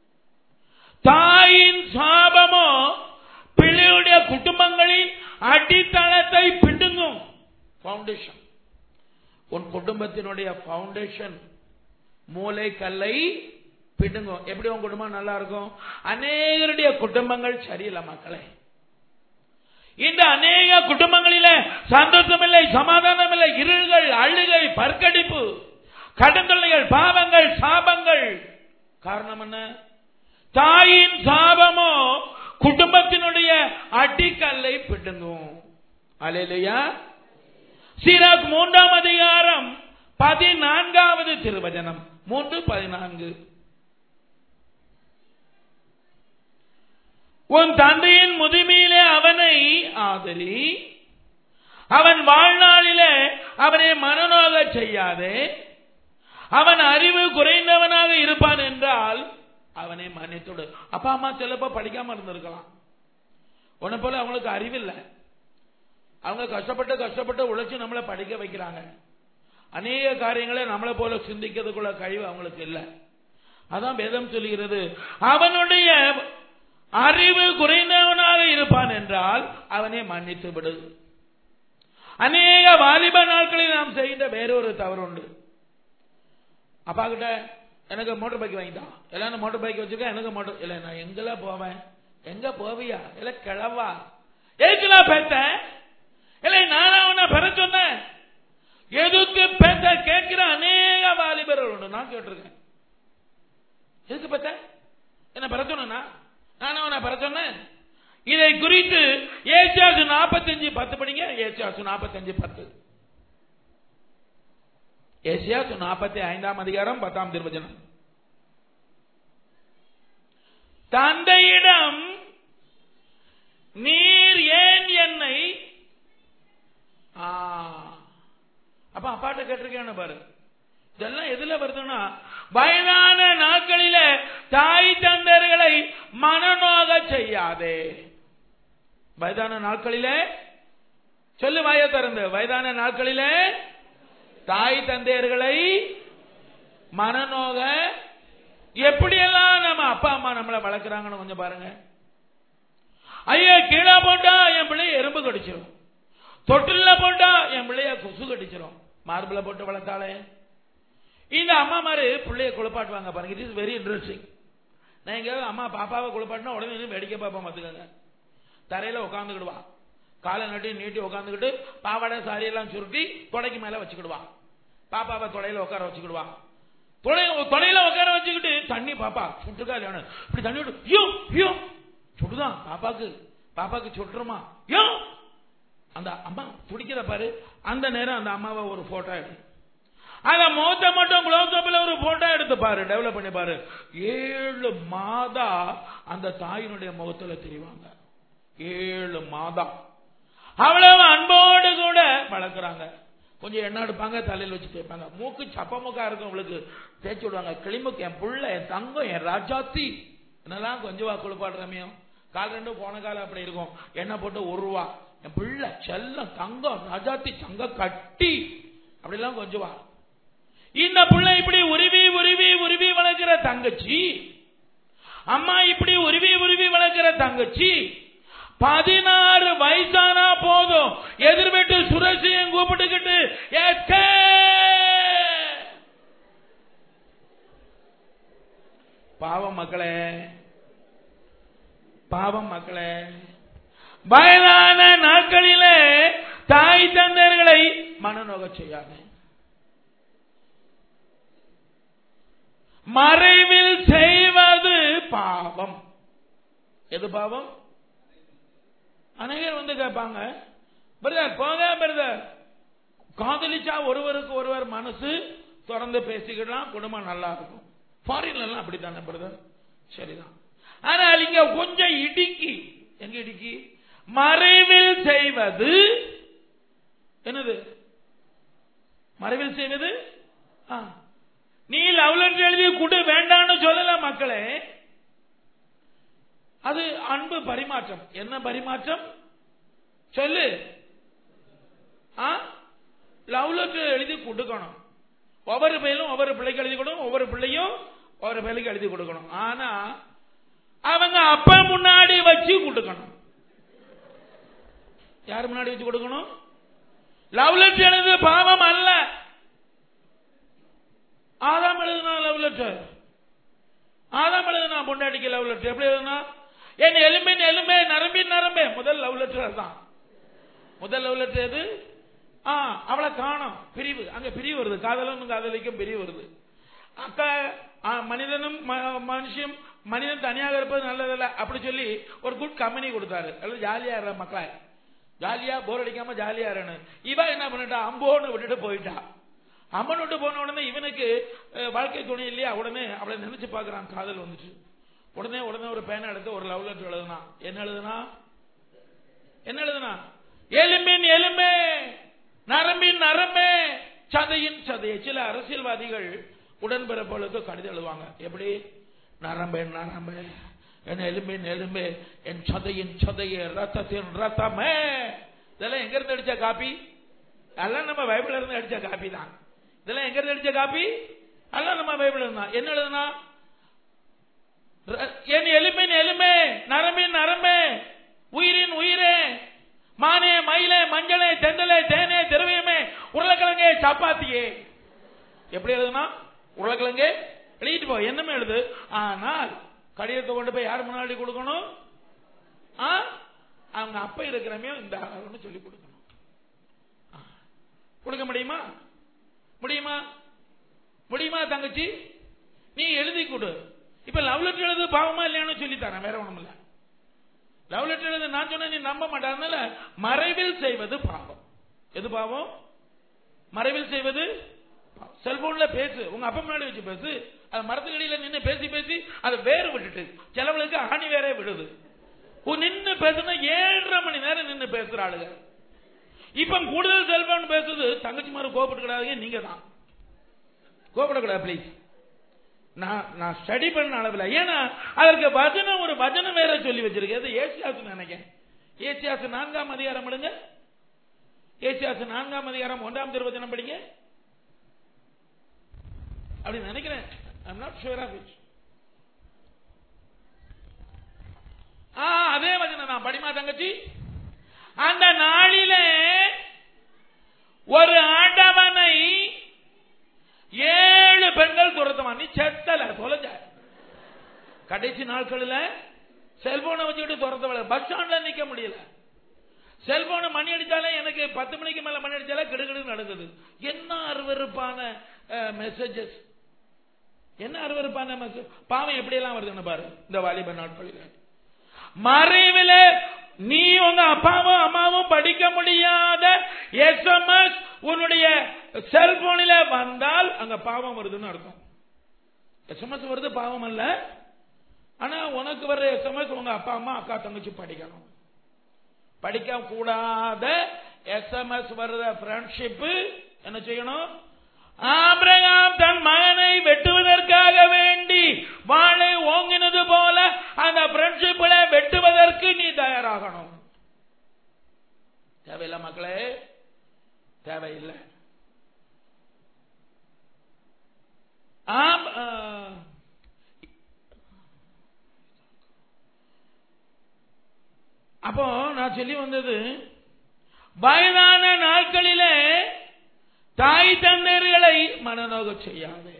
தாயின் சாபமோ பிள்ளையுடைய குடும்பங்களின் அடித்தளத்தை பிடுங்கும். பவுண்டேஷன், உன் குடும்பத்தினுடைய பவுண்டேஷன் மூளை கல்லை பிடுங்கும். எப்படி உன் குடும்பம் நல்லா இருக்கும்? அநேகருடைய குடும்பங்கள் சரியில்லை மக்களே. இந்த அநேக குடும்பங்களில சந்தோஷம் இல்லை, சமாதானம் இல்லை, இருள்கள், அழுகை, பற்கடிப்பு, கடந்தொல்லைகள், பாவங்கள், சாபங்கள். காரணம் என்ன? தாயின் சாபமோ குடும்பத்தினுடைய அடிக்கல்லை பிடுங்கும். அல்லேலூயா. சீராக் 3ஆம் அதிகாரம் 14வது திருவசனம் 3:14. உன் தந்தையின் முதுமையிலே அவனை ஆதரி, அவன் வாழ்நாளிலே அவனை மனநோக செய்யாதே. அவன் அறிவு குறைந்தவனாக இருப்பான் என்றால் அவனை மன்னித்துடு. அப்பா அம்மா சிலப்போ படிக்காம இருந்திருக்கலாம். உன்னை போல அவங்களுக்கு அறிவில்லை. அவங்க கஷ்டப்பட்டு உழைச்சி நம்மளை படிக்க வைக்கிறாங்க. அநேக காரியங்களை நம்மளை போல சிந்திக்கிறதுக்குள்ள கழிவு அவங்களுக்கு இல்லை. அதான் வேதம் சொல்லுகிறது, அவனுடைய அறிவு குறைந்தவனாக இருப்பான் என்றால் அவனை மன்னித்து விடு. அநேக வாலிப நாட்களில் நாம் செய்த வேறொரு தவறு உண்டு. அப்பா கிட்ட எனக்கு மோட்டர் பைக் வாங்கிட்டான், எல்லாரும் மோட்டர் பைக் வச்சிருக்கேன், எனக்கு மோட்டர் இல்லை, நான் எங்கெல்லாம் போவேன்? எங்க போவியா? இல்ல கிழவா எதுக்குலாம் பேச இல்லை, நானா உன்னை பெற சொன்னேன்? எதுக்கு பேச கேட்கிற அநேக வாலிபர்கள் உண்டு. நான் கேட்டிருக்கேன், எதுக்கு பேச? என்ன பெற சொன்னா? நானும் உன்னை பெற சொன்னேன்? இதை குறித்து ஏசாயா 45:10 படிங்க. ஏசாயா 45:10. ஏசாயா 45ஆம் அதிகாரம் 10ஆம் திருவசனம். தந்தையிடம் நீர் ஏன் என்னை, அப்ப அப்பாட்ட கேட்டிருக்கேன் பாரு. இதெல்லாம் எதுல வருதுன்னா, வயதான நாட்களில தாய் தந்தையர்களை மனநோக செய்யாதே. வயதான நாட்களிலே சொல்லு, வாய திறந்து, வயதான நாட்களிலே தாய் தந்தையர்களை மனநோக. எப்படியெல்லாம் நம்ம அப்பா அம்மா நம்மளை வளர்க்கிறாங்கன்னு கொஞ்சம் பாருங்க. ஐயா கீழே போட்டா என் பிள்ளைய எறும்பு கடிச்சிடும், தொட்டில போட்டா என் பிள்ளைய கொசு கடிச்சிடும். மார்பிள போட்டு வளர்த்தாலே இந்த அம்மா மாதிரி பிள்ளைய குளிப்பாட்டுவாங்க பாருங்க. It is very interesting. நான் எங்க அம்மா பாப்பாவை குளிப்பாட்டினா உடனே வேடிக்கை பாப்பா பார்த்துக்கங்க. தரையில உட்காந்துக்கிடுவா, காலை நீட்டி உட்காந்துக்கிட்டு பாவாடை சாரியெல்லாம் சுருட்டி தொடைக்கு மேல வச்சுக்கிடுவா. பாப்பாவை தொடையில உட்கார வச்சுக்கிடுவா. தொடையில உட்கார வச்சுக்கிட்டு தண்ணி பாப்பா சுட்டுக்கா இல்லையா, இப்படி தண்ணி விட்டு யோ யோ சுடுதான் பாப்பாக்கு சுட்டுருமா யோ. அந்த அம்மா துடிக்கிற பாரு. அந்த நேரம் அந்த அம்மாவை ஒரு போட்டோ எடு. அத மோத்த மட்டும் குளோசப்ல ஒரு போட்டோ எடுத்து பாரு, டெவலப் பண்ணி பாரு. 7 மாதம் அந்த தாயினுடைய முகத்துல தெரிவாங்க. 7 மாதம் அவ்வளவு அன்போடு கூட வளர்க்குறாங்க. கொஞ்சம் எண்ணெய் எடுப்பாங்க, தலையில் வச்சு தேய்ப்பாங்க. மூக்கு சப்ப மூக்கா இருக்கும், உங்களுக்கு தேய்ச்சி விடுவாங்க. கிளிமுக்கு என் புள்ள, என் தங்கம், என் ராஜாத்தி என்னெல்லாம் கொஞ்சம் குளிப்பாடுறமையும். கால் ரெண்டும் போன காலம் அப்படி இருக்கும். எண்ணெய் போட்டு 1 ரூபா, என் பிள்ளை செல்லம் தங்கம் ராஜாத்தி தங்க கட்டி அப்படிலாம் கொஞ்சம். இந்த பிள்ளை இப்படி உருவி உருவி உருவி வளர்க்கிற தங்கச்சி, அம்மா இப்படி உருவி உருவி வளர்க்கிற தங்கச்சி 16 வயசானா போதும் எதிர் வீட்டு சுரேஷையும் கூப்பிட்டுக்கிட்டு பாவம் மக்களே, பாவம் மக்களே. வயதான நாட்களிலே தாய் தந்தையர்களை மனநோக செய்யாத. மறைவில் செய்வது பாவம். எது பாவம்? அநேகர் வந்து கேட்பாங்க, பிரதர் போங்க பிரதர், காதலிச்சா ஒருவருக்கு ஒருவர் மனசு தொடர்ந்து பேசிக்கலாம், குடும்பம் நல்லா இருக்கும். ஃபாரின்ல எல்லாம் அப்படித்தானே பிரதர்? சரிதான். ஆனால் இங்க கொஞ்சம் இடுக்கி, எங்க இடுக்கி? மறைவில் செய்வது என்னது? மறைவில் செய்வது. நீ லவ் லெட்டர் எழுதி கொடு வேண்டான்னு சொல்லல மக்களே. அது அன்பு பரிமாற்றம். என்ன பரிமாற்றம் சொல்லு? லவ் லெட்டர் எழுதி கொடுக்கணும். ஒவ்வொரு பையனும் ஒவ்வொரு பிள்ளைக்கு எழுதி கொடுக்கணும், ஒவ்வொரு பிள்ளையும் ஒவ்வொரு பிள்ளைக்கு எழுதி கொடுக்கணும். ஆனா அவங்க அப்பா முன்னாடி வச்சு கொடுக்கணும். யார் முன்னாடி வச்சு கொடுக்கணும்? லவ் லெட்டர் எழுது பாவம் அல்ல. ஆதாம் எழுதுனா லவ் லெட்டர், ஆதாம் எழுதுனா பொண்டாட்டிக்கு லவ் லெட்டர். எப்படி எழுதுனா? என் எலும்பின் எலும்பே நரம்பின் நரம்பே. முதல் லவ் லெட்டர் தான். முதல் லவ் லெட்டர் எது? அவளை காணும், பிரிவு. அங்க பிரிவு வருது, காதலனும் காதலிக்கும் பிரிவு வருது. அக்கா மனிதனும் மனுஷன் மனிதன் தனியாக இருப்பது நல்லதில்ல அப்படி சொல்லி ஒரு குட் கம்பெனி கொடுத்தாரு. ஜாலியா இருற மக்களா, ஜாலியா போர் அடிக்காம ஜாலியா இருன்னு. இவ என்ன பண்ணிட்டா, அம்போன்னு விட்டுட்டு போயிட்டா. அம்மன் விட்டு போன உடனே இவனுக்கு வாழ்க்கை துணை இல்லையா, உடனே அவளை நினைச்சு பாக்குறான், காதல் வந்துச்சு. உடனே ஒரு பேனை எடுத்து ஒரு லவ் லெட்டர் எழுதுனா. என்ன எழுதுனா? என்ன எழுதுனா? எலும்பின் எலும்பே நரம்பின் நரம்பே சதையின் சதையை. சில அரசியல்வாதிகள் உடன்பிறப்புகளுக்கு கடிதம் எழுதுவாங்க. எப்படி? நரம்பே நரம்பே, என் எலும்பின் எலும்பே, என் சதையின் சதையே, ரத்தத்தின் ரத்தமே. இதெல்லாம் எங்க இருந்து அடிச்ச காப்பி? எல்லாம் நம்ம பைபிள்ல இருந்து அடிச்ச காப்பி தான். இதெல்லாம் எங்க இருந்து அடிச்ச காப்பி? எல்லாம் நம்ம பைபிள் இருந்தா. என்ன எழுதுனா? என் எலும்பின் எலும்பே நரம்பின் நரம்பே, உயிரின் உயிரே, மானே மயிலே மஞ்சளே தெண்டலே தேனே திரவியமே உருளைக்கிழங்கே சப்பாத்தியே. எப்படி எழுதுனா? உருளைக்கிழங்கே எழுதிட்டு போ, என்னமே எழுது. ஆனால் கடிதத்தை கொண்டு போய் யார் முன்னாடி கொடுக்கணும்? அவங்க அப்ப இருக்கிறமே இந்த சொல்லி கொடுக்கணும். கொடுக்க முடியுமா? முடியுமா? முடியுமா தங்கச்சி? நீ எழுதி கொடு. இப்ப லவ் லெட்டர் எழுது பாவமா இல்லையான்னு சொல்லித்தாரேன், வேற ஒண்ணும் இல்ல. லவ் லெட்டர் எழுது நான் சொன்ன நீ நம்ப மாட்டாங்க. மறைவில் செய்வது பாவம். எது பாவம்? மறைவில் செய்வது. செல்போன்ல பேசு, உங்க அப்பா முன்னாடி வச்சு பேசு. அது மரத்துக்கடியில நின்று பேசி பேசி அது வேறு விட்டுட்டு சிலவளுக்கு ஆணி வேற விடுது. நின்று பேசுனா 7.5 மணி நேரம் நின்று பேசுற ஆளுங்க. இப்ப கூடுதல் செல்போன் பேசுது. தங்கச்சி மாதிரி கோபப்பட்டுக்கூடாது, நீங்க தான் கோபப்படக்கூடாது பிளீஸ். நான் ஸ்டடி பண்ண அளவில். ஏன்னா அதற்கு வசனம், ஒரு வசனம் வேற சொல்லி வச்சிருக்கேன். ஏசியாசு நினைக்கிறேன். ஏசியாசு 4ஆம் அதிகாரம் படிங்க. ஏசியாசு 4ஆம் அதிகாரம் 1ஆம் திருவசனம் படிங்க. அப்படி நினைக்கிறேன். I'm not sure of it. அதே வசனம் நான் படிமா தங்கச்சி. அந்த நாளிலே ஒரு ஆண்டவனை 7 பெண்கள் துரத்துவான். நீ செத்தல தொலைஞ்ச. கடைசி நாட்களில் செல்போனை வச்சுக்கிட்டு துரத்தவள. பஸ் ஸ்டாண்ட்ல நிக்க முடியல. செல்போன் மணி அடிச்சாலே எனக்கு 10 மணிக்கு மேல மணி அடிச்சாலே கிடுகிடு நடக்குது. என்ன அருவருப்பான மெசேஜஸ், என்ன அருவருப்பான மெசேஜ். பாவம் எப்படி எல்லாம் வருதுன்னு பாரு இந்த வாலிப நாட்களில். மறைவிலே நீ உங்க அப்பாவும் அம்மாவும் படிக்க முடியாத எஸ்எம்எஸ் உன்னுடைய செல்போனில் வந்தால் அங்க பாவம் வருதுன்னு அர்த்தம். எஸ்எம்எஸ் வருது பாவம் அல்ல. ஆனா உனக்கு வர்ற எஸ்எம்எஸ் உங்க அப்பா அம்மா அக்கா தங்கச்சி படிக்கணும். படிக்க கூடாத எஸ்எம்எஸ் வர்ற ஃப்ரெண்ட்ஷிப் என்ன செய்யணும்? ஆபிரகாம் தன் மகனை வெட்டுவதற்காக வேண்டி வாளை ஓங்கினது போல அந்த ஃப்ரெண்ட்ஷிப்ல வெட்டுவதற்கு நீ தயாராகணும். தேவையில்லை மக்களே, தேவையில்லை. அப்போ நான் சொல்லி வந்தது, வயதான நாட்களிலே தாய் தந்தையர்களை மனநோக செய்யாதே.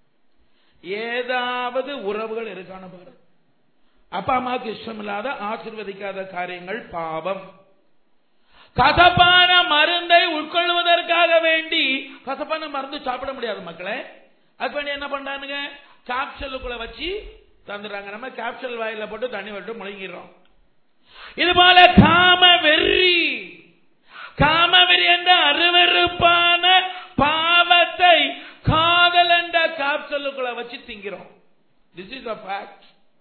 ஏதாவது உறவுகள் இருக்கான பாரு. அப்பா அம்மாவுக்கு இஷ்டம் இல்லாத ஆசீர்வதிக்காத காரியங்கள் பாவம். கசப்பான மருந்தை உட்கொள்வதற்காக வேண்டி, கசப்பான மருந்து சாப்பிட முடியாது மக்களே, அது வேண்டி என்ன பண்றானுங்க? கேப்சலுக்குள்ள வச்சு தந்துடுறாங்க. நம்ம கேப்சல் வாயில போட்டு தண்ணி விட்டு முழுங்கிடுறோம். இது போல காமவெறி என்ற அருவருப்பான பாவத்தை காதல் என்ற கேப்சலுக்குள்ள வச்சு திங்கிறோம். This is a fact.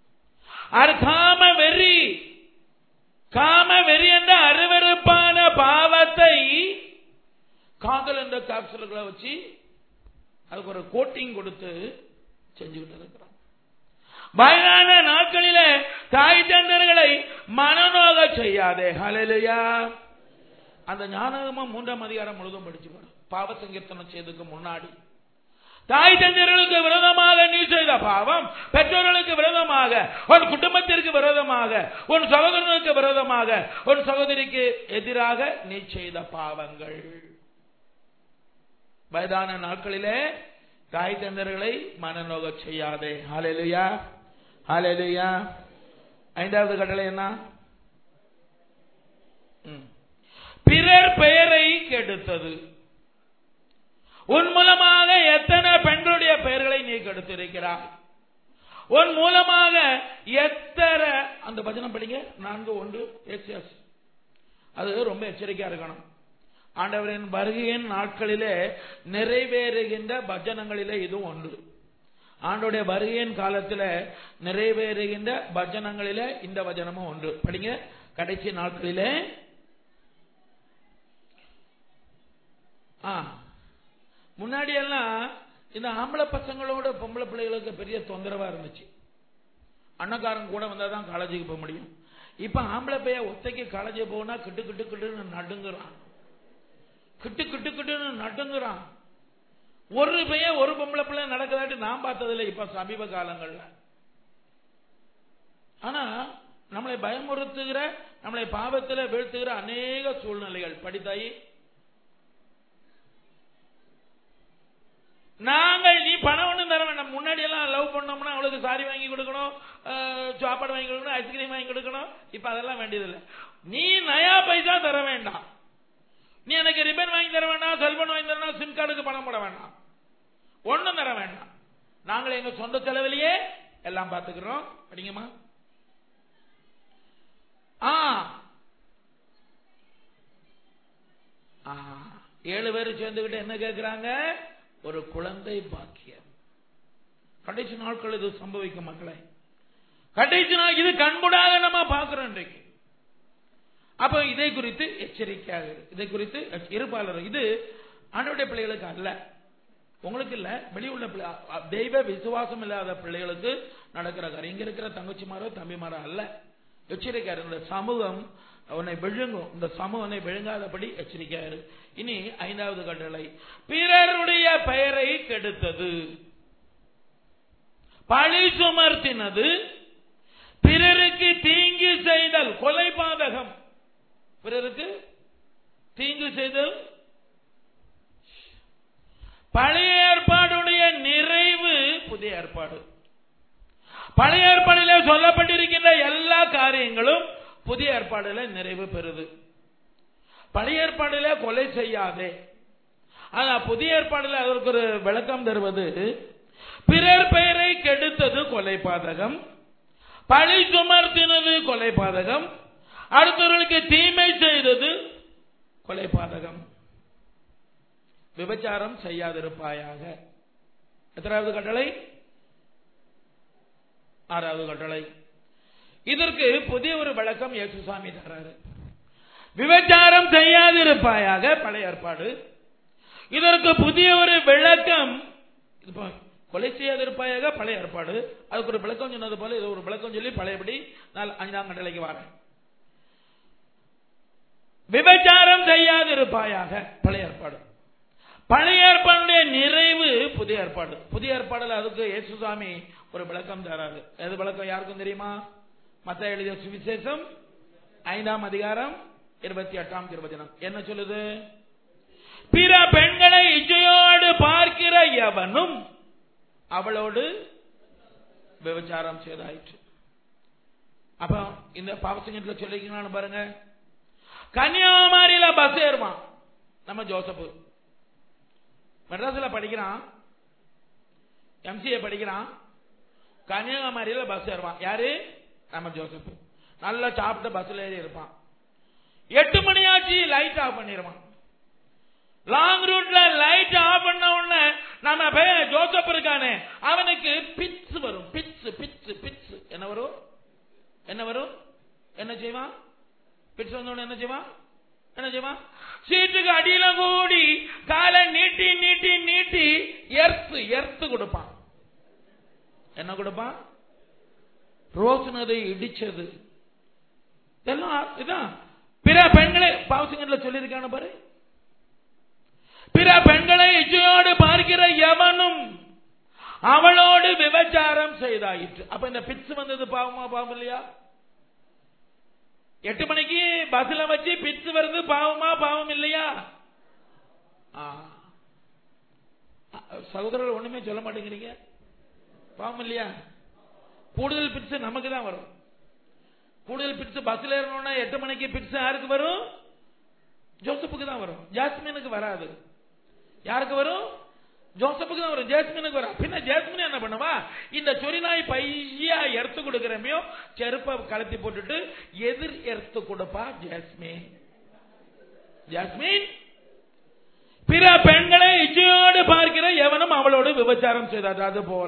காமவெறி என்ற அருவருப்பான பாவத்தை காதல் என்ற கேப்சலுக்குள்ள வச்சு அதுக்கு ஒரு கோட்டிங் கொடுத்து செஞ்சுக்கிட்டு இருக்கிறோம். வயதான நாட்களிலே தாய் தந்தர்களை மனநோக செய்யாதே. ஹல்லேலூயா. அந்த ஞானகமம் 3ஆம் அதிகாரம் முழுதும் படிச்சு பாரு. பாவ சங்கீர்த்தனம் செய்ததுக்கு முன்னாடி தாய் தந்தர்களுக்கு விரோதமாக நீ செய்த பாவம், பெற்றோர்களுக்கு விரோதமாக, உன் குடும்பத்திற்கு விரோதமாக, உன் சகோதரனுக்கு விரோதமாக, உன் சகோதரிக்கு எதிராக நீ செய்த பாவங்கள். வயதான நாட்களிலே தாய் தந்தர்களை மனநோக செய்யாதே. ஹல்லேலூயா, ஹல்லேலூயா. 5வது கட்டளை என்ன? பிறர் பெயரை கெடுத்தது. உன் மூலமாக எத்தனை பெண்களுடைய பெயர்களை நீ கெடுத்திருக்கிறாய்? உன் மூலமாக எத்தனை, அந்த வசனம் படிங்க 4:1 அது ரொம்ப எச்சரிக்கையா இருக்கணும். ஆண்டவரின் வருகையின் நாட்களிலே நிறைவேறுகின்ற பஜனங்களிலே இது ஒன்று. ஆண்டோடைய வருகையின் காலத்தில் நிறைவேறுகின்ற பஜனங்களிலே இந்த வசனமும் ஒன்று. படிங்க. கடைசி நாட்களிலே முன்னாடி எல்லாம் இந்த ஆம்பளை பசங்களோட பொம்பளை பிள்ளைகளுக்கு பெரிய தொந்தரவா இருந்துச்சு. அண்ணக்காரன் கூட வந்தாதான் காலேஜுக்கு போக முடியும். இப்ப ஆம்பளை பைய ஒத்தைக்கு காலேஜ் போனா கிட்டு கிட்டு கிட்டுன்னு நடுங்குறான். கிட்டு கிட்டு கிட்டுன்னு நடுங்குறான். ஒரு பையன் ஒரு பொம்பளை பிள்ளை நடக்கதாட்டி நான் பார்த்ததில்லை இப்ப சமீப காலங்கள்ல. ஆனா நம்மளை பயமுறுத்துகிற, நம்மளை பாவத்தில் வீழ்த்துகிற அநேக சூழ்நிலைகள். படித்தாயி, நாங்கள் நீ பணம் ஒன்றும் தர வேண்டாம். முன்னாடி எல்லாம் லவ் பண்ணோம்னா அவளுக்கு சாரி வாங்கி கொடுக்கணும், சாப்பாடு வாங்கி கொடுக்கணும், ஐஸ்கிரீம் வாங்கி கொடுக்கணும். இப்ப அதெல்லாம் வேண்டியதில்லை. நீ நயா பைசா தர வேண்டாம். நீ எனக்கு ரிப்பன் வாங்கி தர வேண்டாம், செல்போன் வாங்கி தர வேண்டாம், சிம் கார்டுக்கு பணம் போட வேண்டாம், ஒன்றும் தர வேண்டாம். நாங்கள் எங்க சொந்த செலவிலேயே எல்லாம் பார்த்துக்கிறோம். படிங்கம்மா. 7 பேர் சேர்ந்துகிட்டு என்ன கேட்கிறாங்க? ஒரு குழந்தை பாக்கியம். கடைசி நாட்கள் இது சம்பவிக்கும் மக்களே. கடைசி நாள் இது கண்கூடாக நம்ம பார்க்கிறோம் இன்றைக்கு. அப்ப இதை குறித்து எச்சரிக்கையாக, இதை குறித்து இருப்பாளர். இது ஆண்டவருடைய பிள்ளைகளுக்கு அல்ல, உங்களுக்கு இல்ல, வெளியுள்ள தெய்வ விசுவாசம் இல்லாத பிள்ளைகளுக்கு நடக்கிற காரியம். இங்க இருக்கிற தங்கச்சிமாரோ தம்பிமாரோ அல்ல. எச்சரிக்கையா இந்த சமூகம் உன்னை விழுங்கும். இந்த சமூகம் உன்னை விழுங்காதபடி எச்சரிக்கையாரு. இனி 5வது கட்டளை, பிறருடைய பெயரை கெடுத்தது, பழி சுமர்த்தினது, பிறருக்கு தீங்கு செய்தல், கொலை பாதகம். பிறருக்கு தீங்கு செய்தல். பழைய ஏற்பாடுடைய நிறைவு புதிய ஏற்பாடு. பழைய ஏற்பாடிலே சொல்லப்பட்டிருக்கின்ற எல்லா காரியங்களும் புதிய ஏற்பாடுல நிறைவு பெறுது. பழைய ஏற்பாடுல கொலை செய்யாதே, ஆனா புதிய ஏற்பாடுல அதற்கு ஒரு விளக்கம் தருவது, பிறர் பெயரை கெடுத்தது கொலை பாதகம், பழி சுமர்த்தினது கொலை பாதகம், அடுத்தவர்களுக்கு தீமை செய்தது கொலை பாதகம். விபச்சாரம் செய்யாதிருப்பாயாக. எத்தனாவது கட்டளை? 6வது கட்டளை. இதற்கு புதிய ஒரு விளக்கம் இயேசுசாமி தராரு. விபச்சாரம் செய்யாதிருப்பாயாக பழைய ஏற்பாடு. இதற்கு புதிய ஒரு விளக்கம் கொலை செய்யாதிருப்பாயாக பழைய ஏற்பாடு. அதுக்கு ஒரு விளக்கம் சொன்னது போல இது ஒரு விளக்கம் சொல்லி பழையபடி 5ஆம் கட்டளைக்கு வரேன். விபச்சாரம் செய்யாதிருப்பாயாக பழைய ஏற்பாடு. பழைய ஏற்பாடுடைய நிறைவு புதிய ஏற்பாடு. புதிய ஏற்பாடுல அதுக்கு இயேசுசாமி ஒரு விளக்கம் தராரு. எது விளக்கம் யாருக்கும் தெரியுமா? மத்தேயு எழுதிய சுவிசேஷம் 5ஆம் அதிகாரம் 28ஆம் திருவசனம் என்ன சொல்லுது? பிற பெண்களை இச்சையோடு பார்க்கிற எவனும் அவளோடு விபச்சாரம் செய்தாயிற்று. அப்ப இந்த பாவசங்கத்துல சொல்லிக்கணும் பாருங்க. கன்னியாகுமரியில பஸ் ஏறுவான் நம்ம ஜோசப். மெட்ராஸ்ல படிக்கிறான், MCA படிக்கிறான். கன்னியாகுமரியில பஸ் ஏறுவான். யாரு? நம்ம ஜோசப். நல்லா சாப்பிட்டு பஸ்ல ஏறி இருப்பான். 8 மணி ஆச்சு, லைட் ஆஃப் பண்ணிடுவான். லாங் ரூட்ல லைட் ஆஃப் பண்ண உடனே நம்ம பையன் ஜோசப் இருக்கானே அவனுக்கு பிட்ஸ் வரும். பிட்ஸ் என்ன வரும்? என்ன செய்வான்? பிட்ஸ் வந்த உடனே என்ன செய்வான்? சீட்டுக்கு அடியில கூடி காலை நீட்டி நீட்டி நீட்டி எர்த்து கொடுப்பான். என்ன கொடுப்பான்? ரோசனதை இடிச்சது எல்லாம் இதான். பிற பெண்களை பாவசங்கத்துல சொல்லியிருக்கான பாரு. பிற பெண்களை இச்சையோடு பார்க்கிற எவனும் அவளோடு விபச்சாரம் செய்தாயிற்று. அப்ப இந்த பிட்ஸ் வந்தது பாவமா பாவம் இல்லையா? 8 மணிக்கு பஸ்ல வச்சு பிட்ஸ் வருது பாவமா பாவம் இல்லையா? சகோதரர்கள் ஒண்ணுமே சொல்ல மாட்டேங்கிறீங்க. பாவம் இல்லையா? கூடுதல் பிட்ஸ் நமக்கு தான் வரும். கூடுதல் பிட்ஸ் பஸ்ல ஏறணும்னா 8 மணிக்கு பிட்ஸ் யாருக்கு வரும்? ஜோசப்புக்கு தான் வரும். ஜாஸ்மினுக்கு வராது. யாருக்கு வரும்? ஜோசப்புக்கு தான் வரும். ஜாஸ்மினுக்கு வரும். பின்ன ஜாஸ்மின் என்ன பண்ணுவா? இந்த சொரிநாய் பையா எடுத்து கொடுக்கிறமையோ செருப்ப கலத்தி போட்டுட்டு எதிர் எடுத்து கொடுப்பா ஜாஸ்மின். பிற பெண்களை இச்சையோடு பார்க்கிற எவனும் அவளோடு விபச்சாரம் செய்தாது. அது போல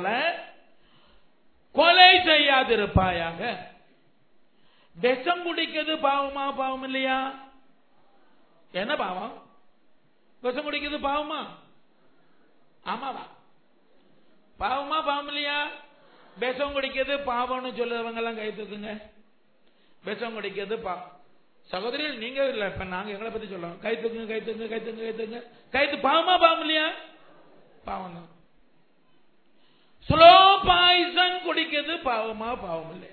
கொலை செய்யாதிருப்பாயாக. விஷம் குடிக்கிறது பாவமா பாவம் இல்லையா? என்ன பாவம்? விஷம் குடிக்கிறது பாவமா? ஆமாவா? பாவமா பாவம் இல்லையா? விஷம் குடிக்கிறது பாவம்னு சொல்லுறவங்க எல்லாம் கை தூக்குங்க. விஷம் குடிக்கிறது பாவம். சகோதரிகள் நீங்க இல்ல, இப்ப நாங்க எங்களை பத்தி சொல்றோம். கை தூக்குங்க. கைத்து பாவமா பாவம் இல்லையா? பாவம் தான். ஸ்லோ பாய்சன் குடிக்கிறது பாவமா பாவம் இல்லையா?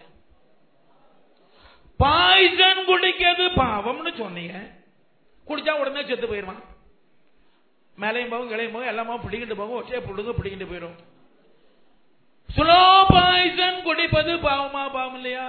பாய்சன் குடிக்கிறது பாவம்னு சொன்னீங்க. குடிச்சா உடனே செத்து போயிருவான். மேலையும் போகும் கிளையும் போகும் எல்லாமே பிடிக்கிட்டு போகும். ஒற்றைய புடுங்க பிடிக்கிட்டு போயிடும். ஸ்லோ பாய்சன் குடிப்பது பாவமா பாவம் இல்லையா?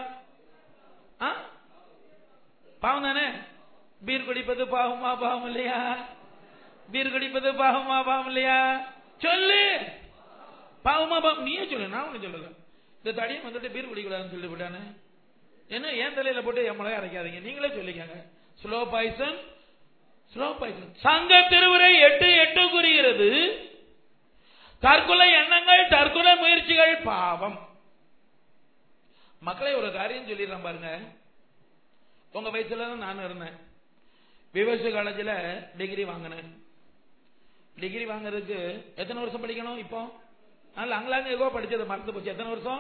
பாவம் தானே. பீர் குடிப்பது பாவமா பாவம் இல்லையா? பீர் குடிப்பது பாவமா பாவம் இல்லையா? சொல்லு. பாவமா பாவம் நீயே சொல்லு, நான் ஒண்ணு சொல்லல. இந்த தடியும் வந்துட்டு பீர் குடிக்கூடாதுன்னு சொல்லிட்டு போட்டானே. என்ன ஏன் தலையில போட்டு என் மிளகா அரைக்காதீங்க, நீங்களே சொல்லிக்கங்க. ஸ்லோ பாய்சன் சங்க திருவுரை 8:8 கூறுகிறது. தற்கொலை எண்ணங்கள் தற்கொலை முயற்சிகள் பாவம். மக்களை ஒரு காரியம் சொல்லிடுறேன் பாருங்க. உங்க வயசுல தான் நான் இருந்தேன். விவசாய காலேஜில் டிகிரி வாங்கினேன். டிகிரி வாங்குறதுக்கு எத்தனை வருஷம் படிக்கணும்? இப்போ அங்கலாங்க ஏதோ படிச்சது மறந்து போச்சு. எத்தனை வருஷம்?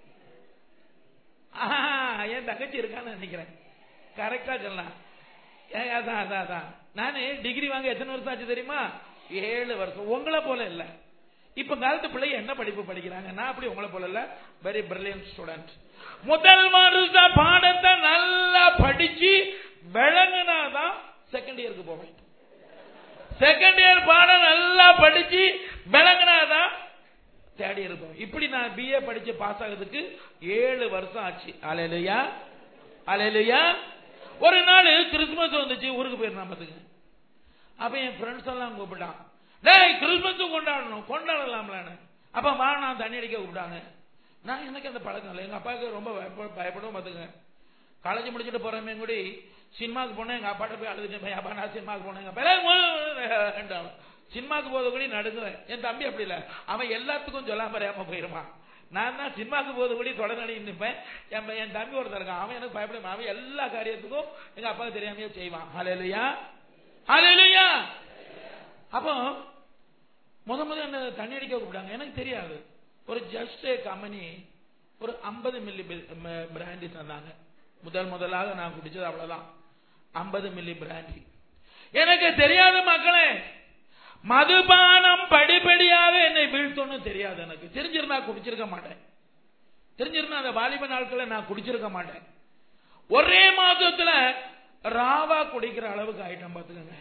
என் தங்கச்சி இருக்கான்னு நினைக்கிறேன். கரெக்டா சொல்லலாம். அதான் நானு டிகிரி வாங்க எத்தனை வருஷம் ஆச்சு தெரியுமா? 7 வருஷம். உங்களை போல இல்ல. இப்ப காலத்து பிள்ளைங்க என்ன படிப்பு படிக்கிறாங்க? நான் அப்படி உங்களை போல இல்ல. Very brilliant student. முதல் வருஷ பாடத்தை நல்லா படிச்சு விளங்குனாதான் செகண்ட் இயருக்கு போவேன். செகண்ட் இயர் பாடம் நல்லா படிச்சு விளங்குனாதான் தேர்ட் இயர் போவேன். இப்படி நான் BA படிச்சு பாஸ் ஆகிறதுக்கு 7 வருஷம் ஆச்சு. அல்லேலூயா அல்லேலூயா. ஒரு நாள் கிறிஸ்துமஸ் வந்துச்சு, ஊருக்கு போயிருந்தான் பாத்துங்க. அப்ப என் ஃப்ரெண்ட்ஸ் எல்லாம் கூப்பிட்டான். டேய் கிறிஸ்துமஸ் கொண்டாடலாம்ல. அப்ப வா நான் தண்ணி அடிக்க கூப்பிட்டாங்க. நான் எனக்கு அந்த பழக்கம் இல்லை. எங்க அப்பாவுக்கு ரொம்ப பயப்படும் பாத்துங்க. காலேஜ் முடிச்சுட்டு போறமே கூடி சினிமாவுக்கு போனேன், எங்க அப்பாட்ட போய் அழுதுட்டேன், அப்பா நான் சினிமாவுக்கு போனேன், அப்பா சினிமாவுக்கு போத கூட நடுங்குவேன். என் தம்பி அப்படி இல்லை, அவன் எல்லாத்துக்கும் சொல்லாம பறையாம போயிருவான். நான் தான் சினிமாவுக்கு போது கூட தொடர்ந்து நிற்பேன். என் தம்பி ஒருத்தர் இருக்கான், அவன் எனக்கு பயப்பட, அவன் எல்லா காரியத்துக்கும் எங்க அப்பாவுக்கு தெரியாமையே செய்வான். ஹல்லேலூயா, ஹல்லேலூயா. அப்போ முதல்ல என்ன தண்ணி அடிக்க கூப்பிட்டாங்க, எனக்கு தெரியாது. ஒரு ஜஸ்ட் கம்பெனி ஒரு 50 மில்லி பிராண்டி தந்தாங்க. முதலாக நான் குடிச்சது அவ்வளவுதான், 50 மில்லி பிராண்டி. எனக்கு தெரியாத மக்களே, மதுபானம் படிப்படியாக என்னை வீழ்த்தோன்னு தெரியாது. எனக்கு தெரிஞ்சிருந்தா குடிச்சிருக்க மாட்டேன். தெரிஞ்சிருந்தா அந்த வாலிப நாட்களை நான் குடிச்சிருக்க மாட்டேன். ஒரே மாதத்துல ராவா குடிக்கிற அளவுக்கு ஆயிட்டம் பாத்துக்கங்க.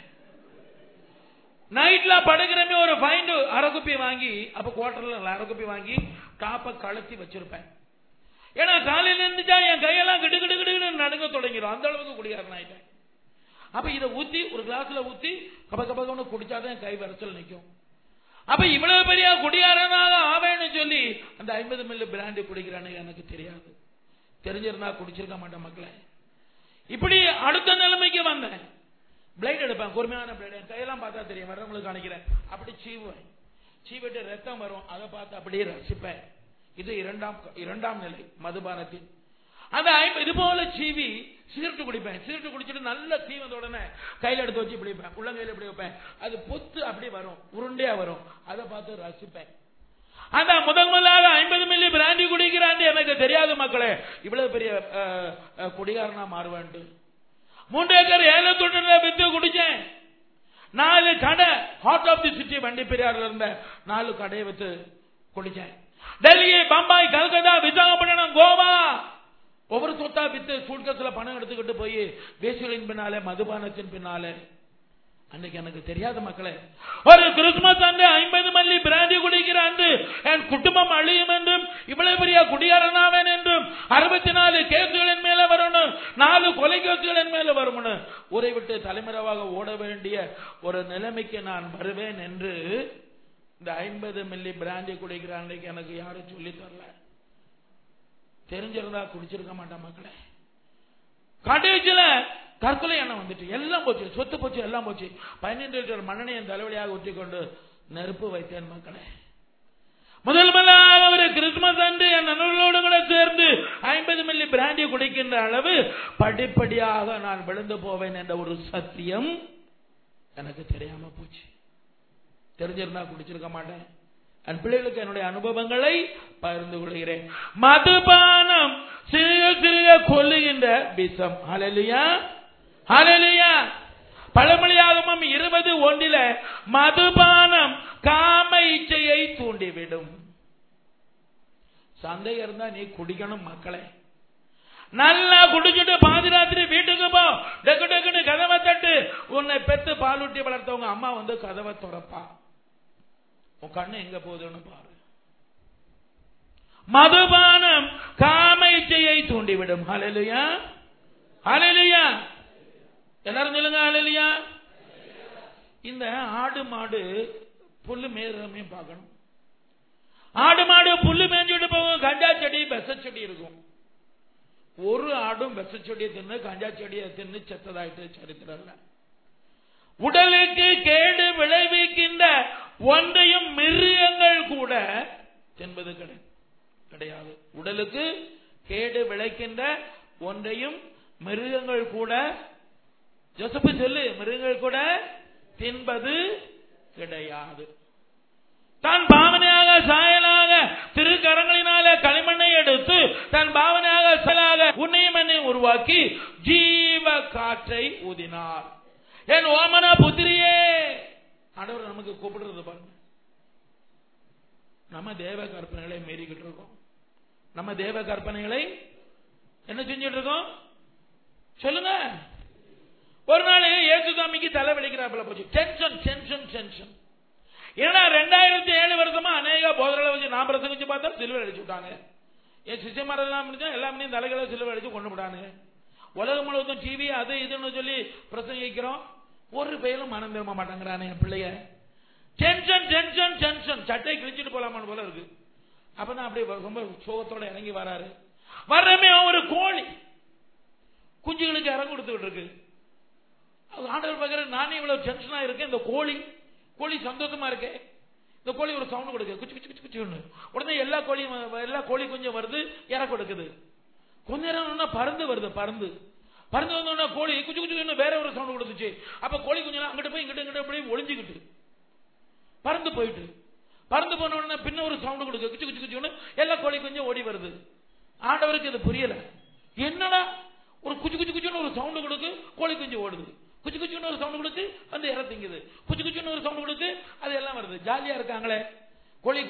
நைட்ல படுக்கிறமே ஒரு ஃபைண்ட் அரகுப்பி வாங்கி, அப்ப குவார்டர்ல அரகுப்பி வாங்கி டாப்ப கழட்டி வச்சிருப்பேன். ஏன்னா காலையில இருந்துச்சா என் கையெல்லாம் கிடு கிடு கிடு நடுங்க தொடங்கிடும், அந்த அளவுக்கு குடியாரன் ஆயிட்டேன். அப்ப இதை ஊத்தி ஒரு கிளாஸ்ல ஊத்தி கப கபன்னு குடிச்சாதான் கை வரைச்சல் நிற்கும். அப்ப இவ்வளவு பெரிய குடியாரனாக ஆவேன்னு சொல்லி அந்த 50 மில்லி பிராண்டி குடிக்கிறானு எனக்கு தெரியாது. தெரிஞ்சிருந்தா குடிச்சிருக்க மாட்டேன் மக்களே. இப்படி அடுத்த நிலைமைக்கு வந்தேன். பிளேட் எடுப்பேன், கூர்மையான பிளேட், என் கையெல்லாம் பார்த்தா தெரியும், வர்றவங்களுக்கு காணிக்கிறேன். அப்படி சீவுவேன், சீவிட்டு ரத்தம் வரும், அதை பார்த்து அப்படியே ரசிப்பேன். இது இரண்டாம் நிலை மதுபானத்தின். அந்த இது போல சீவி சிகரெட்டு குடிப்பேன். சிகரெட்டு குடிச்சிட்டு நல்ல சீவந்த உடனே கையில எடுத்து வச்சு பிடிப்பேன், உள்ளங்கையில இப்படி வைப்பேன். அது பொத்து அப்படி வரும், உருண்டையா வரும், அதை பார்த்து ரசிப்பேன். அந்த முதலாக 50 மில்லி பிராண்டி குடிக்கிறான் எனக்கு தெரியாது மக்களே. இவ்வளவு பெரிய குடிகாரனா மாறுவேன். 3 ஏக்கர் ஏலத்துடன் வித்து குடிச்சேன். 4 கடை ஹார்ட் ஆஃப் தி சிட்டி வண்டி பெரியார்ல இருந்த 4 கடையை வித்து குடிச்சேன். டெல்லி, பம்பாய், கல்கத்தா, விசாகப்பட்டினம், கோவா ஒவ்வொரு சொத்தா வித்து சூட்கேஸ்ல பணம் எடுத்துக்கிட்டு போய் வேசிகளின் பின்னாலே, மதுபானத்தின் பின்னாலே. அன்னைக்கு எனக்கு தெரியாத மக்களே, ஒரு கிறிஸ்துமஸ் அன்று 50 மில்லி பிராண்டி குடிக்கிற அன்று என் குடும்பம் அழியும் என்றும், இவ்வளவு பெரிய குடியாரனாவேன் என்றும், 64 கேசுகளின் மேல வரணும், 4 கொலை கேசுகளின் மேல வரும்னு ஊரை விட்டு தலைமுறைவாக ஓட வேண்டிய ஒரு நிலைமைக்கு நான் வருவேன் என்று இந்த 50 மில்லி பிராண்டி குடிக்கிற அன்னைக்கு எனக்கு யாரும் சொல்லி தரல. தெரிஞ்சிருந்தா குடிச்சிருக்க மாட்டேன் மக்களே. கடைசியில தற்கொலை எண்ணம் வந்துட்டு எல்லாம் போச்சு, சொத்து போச்சு, எல்லாம் போச்சு. 15 லிட்டர் மண்ணெண்ணெய் என் தலைவலியாக ஊற்றி கொண்டு நெருப்பு வைத்தேன் மக்களே. முதலாக ஒரு கிறிஸ்துமஸ் அன்று என் நண்பர்களோடு கூட சேர்ந்து 50 மில்லி பிராண்டி குடிக்கின்ற அளவு படிப்படியாக நான் விழுந்து போவேன் என்ற ஒரு சத்தியம் எனக்கு தெரியாம போச்சு. தெரிஞ்சிருந்தா குடிச்சிருக்க மாட்டேன். என் பிள்ளைகளுக்கு என்னுடைய அனுபவங்களை பகிர்ந்து கொள்கிறேன். மதுபானம் சிறிய சிறிய கொல்லுகின்ற விஷம். ஹல்லேலூயா, ஹல்லேலூயா. பழமொழியாகமம் 20:1 மதுபானம் காம இச்சையை தூண்டிவிடும். சந்தேகம் இருந்தா நீ குடிக்கணும் மக்களே. நல்லா குடிச்சுட்டு பாதிராத்திரி வீட்டுக்கு போ, டக்கு டக்குன்னு கதவை தட்டு. உன்னை பெத்து பாலூட்டி வளர்த்தவங்க அம்மா வந்து கதவை திறப்பா, உன் கண்ணு எங்க போகுதுன்னு பாரு. மதுபானம் காம இச்சையை தூண்டிவிடும். ஹல்லேலூயா, ஹல்லேலூயா. எல்லாரும் சொல்லுங்க ஹல்லேலூயா. இந்த ஆடு மாடு புல்லு மேய்றமே பார்க்கணும். ஆடு மாடு புல்லு மேய்ஞ்சுட்டு போகும், கஞ்சா செடி வெச செடி இருக்கும். ஒரு ஆடும் வெச செடியை தின்னு கஞ்சா செடியை தின்னு செத்ததாயிட்டு சரித்திரம் இல்ல. உடலுக்கு கேடு விளைவிக்கின்ற ஒன்றையும் மிருகங்கள் கூட என்பது கிடையாது. உடலுக்கு கேடு விளைக்கின்ற ஒன்றையும் மிருகங்கள் கூட, ஜோசப் சொல்லு, மிருகங்கள் கூட தின்பது கிடையாது. தன் பாவனையாக சாயலாக திருக்கரங்களினால களிமண்ணை எடுத்து தன் பாவனையாக செயலாக உன்னையும் என்னையும் உருவாக்கி ஜீவ காற்றை ஊதினார். என் ஓமன புத்திரியே, ஆண்டவர் நமக்கு கூப்பிடுறது பாருங்க. நம்ம தேவ கற்பனைகளை மீறிக்கிட்டு இருக்கோம். நம்ம தேவ கற்பனைகளை என்ன செஞ்சிட்டு இருக்கோம் சொல்லுங்க. ஒரு நாள் இயேசுசாமிக்கு தலை வலிக்கிறாப்புல போச்சு. Tension tension tension. ஏன்னா 2007 வருஷமா அநேக போதர்களை வச்சு நான் பிரசங்கிச்சு பார்த்தா சிலுவை அடிச்சு விட்டாங்க. என் சிசிமாரெல்லாம் எல்லாமே தலைகளை சிலுவை அடிச்சு கொண்டு விட்டானுங்க. உலகம் முழுவதும் டிவி அது இதுன்னு சொல்லி பிரசங்கிக்கிறோம், ஒரு பெயரும் மனம் திரும்ப மாட்டேங்கிறானே என் பிள்ளைய. Tension tension tension. சட்டை கிழிச்சிட்டு போலாமான்னு போல இருக்கு. அப்பதான் அப்படியே ரொம்ப சோகத்தோட இறங்கி வராரு. வர்றமே ஒரு கோழி குஞ்சுகளுக்கு இடம் கொடுத்துக்கிட்டு இருக்கு. ஆண்டவர் பார்க்கிற நானே இவ்வளவு டென்ஷனா இருக்கேன், இந்த கோழி சந்தோஷமா இருக்கேன், இந்த கோழி ஒரு சவுண்ட் கொடுக்கு, குச்சி குச்சி குச்சி குச்சி, உடனே எல்லா கோழி கொஞ்சம் வருது, இற கொடுக்குது. கொஞ்ச நேரம் பறந்து வருது, பறந்து வந்தோடனே கோழி குச்சி குச்சி வேற ஒரு சவுண்ட் கொடுத்துச்சு. அப்ப கோழி கொஞ்சம் அங்கிட்ட போய் இங்கிட்ட போய் ஒளிஞ்சுக்கிட்டு பறந்து போயிட்டு, பறந்து போன உடனே பின்ன ஒரு சவுண்ட் கொடுக்கு, குச்சி குச்சி குச்சி, எல்லா கோழி கொஞ்சம் ஓடி வருது. ஆண்டவருக்கு இது புரியல. என்னடா ஒரு குச்சி குச்சி குச்சின்னு ஒரு சவுண்ட் கொடுக்கு, கோழி கொஞ்சம் ஓடுது, குச்சி குச்சின்னு ஒரு சவுண்ட் கொடுத்து வந்து இற திங்குது, குச்சி குச்சின்னு ஒரு சவுண்ட் கொடுத்து அது எல்லாம் வருது. ஜாலியா இருக்காங்களே கோழி.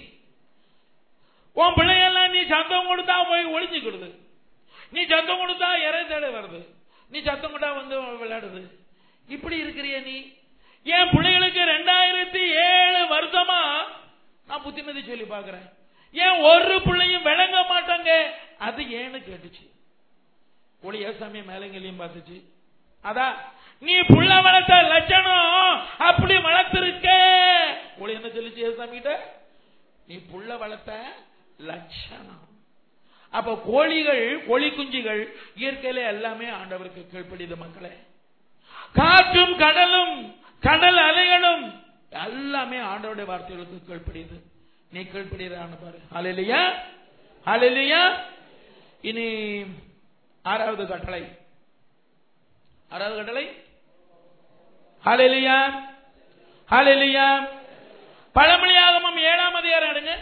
உன் பிள்ளையெல்லாம் நீ சத்தம் கொடுத்தா போய் ஒளிஞ்சுக்கிடுது, நீ சத்தம் கொடுத்தா இறை தேட வருது, நீ சத்தம் கொடுத்தா வந்து விளையாடுது. இப்படி இருக்கிறிய நீ. என் பிள்ளைகளுக்கு 2007 வருஷமா நான் புத்திமதி சொல்லி பாக்குறேன், ஏன் ஒரு பிள்ளையும் விளங்க மாட்டாங்க, அது ஏன்னு கேட்டுச்சு. கோழி ஏசாமிய மேலங்களையும் பார்த்துச்சு. அதான் நீ புள்ள வளர்த்த லட்சணம் அப்படி வளர்த்திருக்க. கோழி என்ன சொல்லிச்சு ஏசாமி கிட்ட? நீ புள்ள வளர்த்த லட்சணம். அப்ப கோழி குஞ்சுகள் இயற்கையில எல்லாமே ஆண்டவருக்கு கீழ்ப்படிது மக்களே. காற்றும் கடலும் கடல் அலைகளும் எல்லாமே ஆண்டவருடைய வார்த்தைகளுக்கு கீழ்ப்படிது. நீ கீழ்ப்படிறான்னு பாரு. ஹல்லேலூயா, ஹல்லேலூயா. இனி ஆறாவது கட்டளை. ஹல்லேலூயா, ஹல்லேலூயா. பழமொழியாகமம் 7ஆம் அதிகாரம் எடுங்க.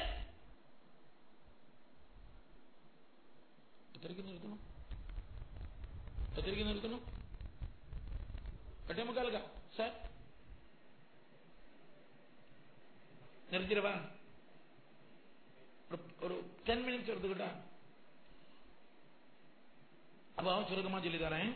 நிறுத்தணும் கட்டமுக்காலுக்கா சார், நிறுத்திடுவா. ஒரு 10 மினிட்ஸ் எடுத்துக்கிட்டா அப்போ சுருக்கமா சொல்லி தரேன்.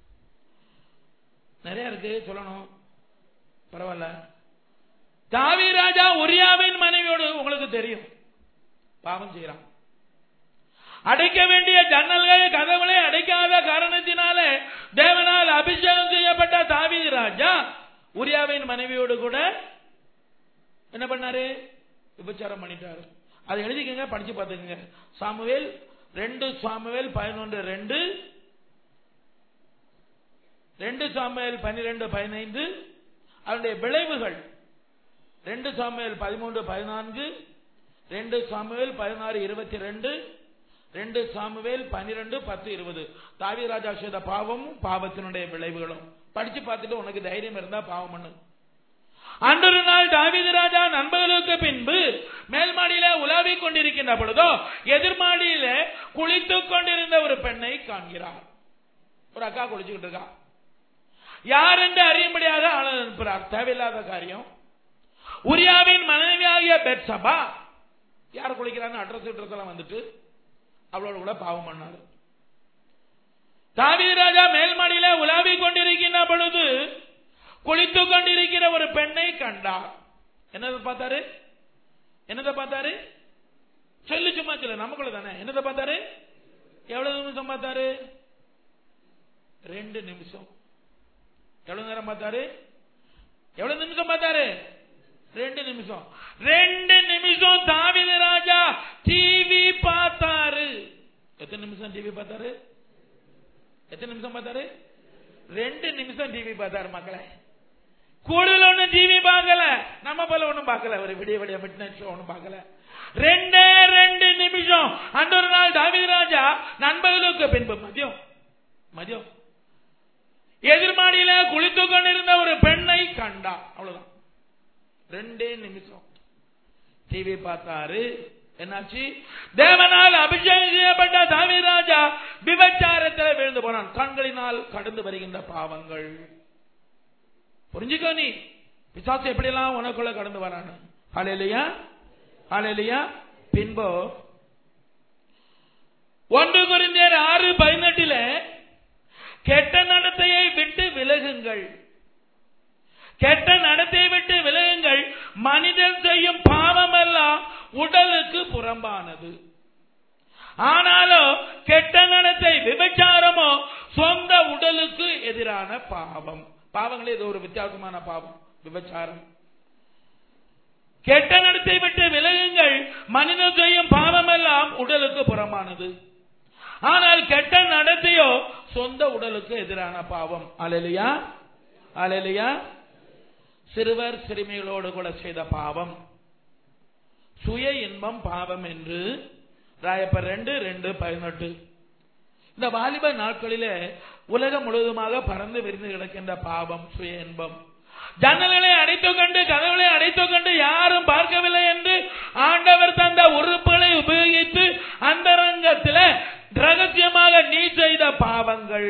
நிறைய இருக்கு சொல்லணும், பரவாயில்ல. தாவீது ராஜா உரியாவின் மனைவியோடு உங்களுக்கு தெரியும் பாவம் செய்யறான். அடைக்க வேண்டிய ஜன்னல்கள் கதவுகளை அடைக்காத காரணத்தினால தேவனால் அபிஷேகம் செய்யப்பட்ட தாவீது ராஜா உரியாவின் மனைவியோடு கூட என்ன பண்ணாரு? விபச்சாரம் பண்ணிட்டாரு. அதை எழுதிக்கங்க, படிச்சு பார்த்துக்கங்க. சாமுவேல் 2 சாமுவேல் 11:2, 2 சாமுவேல் 12:15, அதனுடைய விளைவுகள் 2 சாமுவேல் 13:14, 2 சாமுவேல் 16:22, 2 சாமுவேல் 12:10-20. தாவீது ராஜா செய்த பாவமும் பாவத்தினுடைய விளைவுகளும் படிச்சு பார்த்துட்டு உனக்கு தைரியம் இருந்தா பாவம் பண்ணு. அன்றொரு நாள் தாவீது ராஜா நண்பர்களுக்கு பின்பு மேல்மாடியில உலாவிக் கொண்டிருக்கின்ற பொழுதோ எதிர்மாடியில குளித்துக் கொண்டிருந்த ஒரு பெண்ணை காண்கிறார். ஒரு அக்கா குளிச்சுக்கிட்டு இருக்கா. யார் என்று அறியும்படியாக ஆள அனுப்புறார். தேவையில்லாத காரியம். உரியாவின் மனைவியாகிய பெத்சபா யார் குளிக்கிறான்னு அட்ரஸ் எல்லாம் வந்துட்டு அவளோட கூட பாவம் பண்ணாரு. தாவீது ராஜா மேல்மாடியில உலாவிக் கொண்டிருக்கின்ற பொழுது குளித்துக் கொண்டிருக்கிற ஒரு பெண்ணை கண்டார். என்னதை பார்த்தாரு? சொல்லு, சும்மா சொல்லு, நமக்குள்ள தானே. என்னதை பார்த்தாரு? எவ்வளவு நிமிஷம் பார்த்தாரு? 2 நிமிஷம். எவ்வளவு நேரம் பார்த்தாரு? எவ்வளவு நிமிஷம் பார்த்தாரு? 2 நிமிஷம். 2 நிமிஷம் தாவீது ராஜா டிவி பார்த்தாரு. எத்தனை நிமிஷம் டிவி பார்த்தாரு? 2 நிமிஷம் டிவி பார்த்தாரு மக்களே. கூடுதல் ஒன்னும் டிவி பார்க்கல, நம்ம போல ஒன்னும் பார்க்கல, ஒரு விடிய மிட் நைட் ஷோ ஒன்னும் பார்க்கல. 2 நிமிஷம். அன்றொரு நாள் தாவீது ராஜா நண்பர்களுக்கு பின்பு மதியம் எதிர்மாடியில குளித்துக் கொண்டிருந்த ஒரு பெண்ணை கண்டா. அவ்வளவுதான். 2 நிமிஷம் டிவி பார்த்தாரு. என்னாச்சு? தேவனால் அபிஷேகம் செய்யப்பட்ட தாவீது ராஜா விபச்சாரத்தில் விழுந்து போனான். கண்களினால் கடந்து வருகின்ற பாவங்கள். புரிஞ்சுக்கோ, நீ பிசாசு எப்படி எல்லாம் உனக்குள்ள கடந்து வரான்னு. ஹல்லேலூயா, ஹல்லேலூயா. பின்பு 1 கொரிந்தியர் 6:18 கெட்ட நடத்தையை விட்டு விலகுங்கள், கெட்ட நடத்தையை விட்டு விலகுங்கள், மனிதன் செய்யும் பாவம் எல்லாம் உடலுக்கு புறம்பானது, ஆனாலும் கெட்ட நடத்தை விபச்சாரமோ சொந்த உடலுக்கு எதிரான பாவம். பாவங்களே இது ஒரு வித்தியாசமான பாவம், விபச்சாரம். கெட்ட நடத்தை விட்டு விலகுங்கள், மனிதன் செய்யும் பாவம் எல்லாம் உடலுக்கு புறம்பானது, ஆனால் கெட்ட நடத்தையோ சொந்த உடலுக்கு எதிரான பாவம். அல்லேலூயா, அல்லேலூயா. சிறுவர் சிறுமிகளோடு கூட செய்த பாவம் சுய இன்பம் பாவம் என்று ராயப்பர் 2:2-18. இந்த வாலிப நாட்களிலே உலகம் முழுவதுமாக பறந்து விரிந்து கிடக்கின்ற பாவம் சுய இன்பம். ஜன்னல்களை அடைத்துக் கொண்டு கதவுகளை அடைத்துக் கொண்டு யாரும் பார்க்கவில்லை என்று ஆண்டவர் தந்த உறுப்புகளை உபயோகித்து அந்தரங்கத்தில் ரகசியமாக நீ செய்த பாவங்கள்.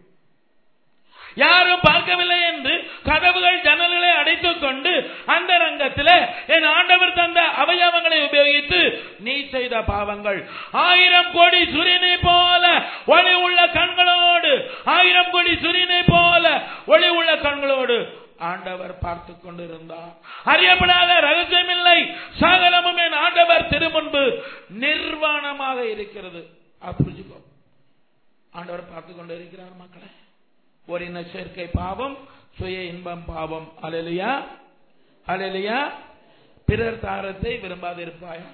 யாரும் பார்க்கவில்லை என்று கதவுகள் ஜன்னல்களை அடைத்துக் கொண்டு அந்த ரங்கத்தில் என் ஆண்டவர் தந்த அவயவங்களை உபயோகித்து நீ செய்த பாவங்கள். 1000 கோடி சூரியனை போல ஒளி உள்ள கண்களோடு, 1000 கோடி சூரியனை போல ஒளி உள்ள கண்களோடு ஆண்டவர் பார்த்து கொண்டிருந்தார். அறியப்படாத ரகசியமில்லை, சகலமும் என் ஆண்டவர் திருமுன்பு நிர்வாணமாக இருக்கிறது. புரிஞ்சுக்கோ, ஆண்டவர் பார்த்து கொண்டு இருக்கிறார். மக்களை, ஒரு இன சேர்க்கை பாவம், சுய இன்பம் பாவம். அல்லேலூயா, அல்லேலூயா. பிறர் தாரத்தை விரும்பாதிருப்பாயாக.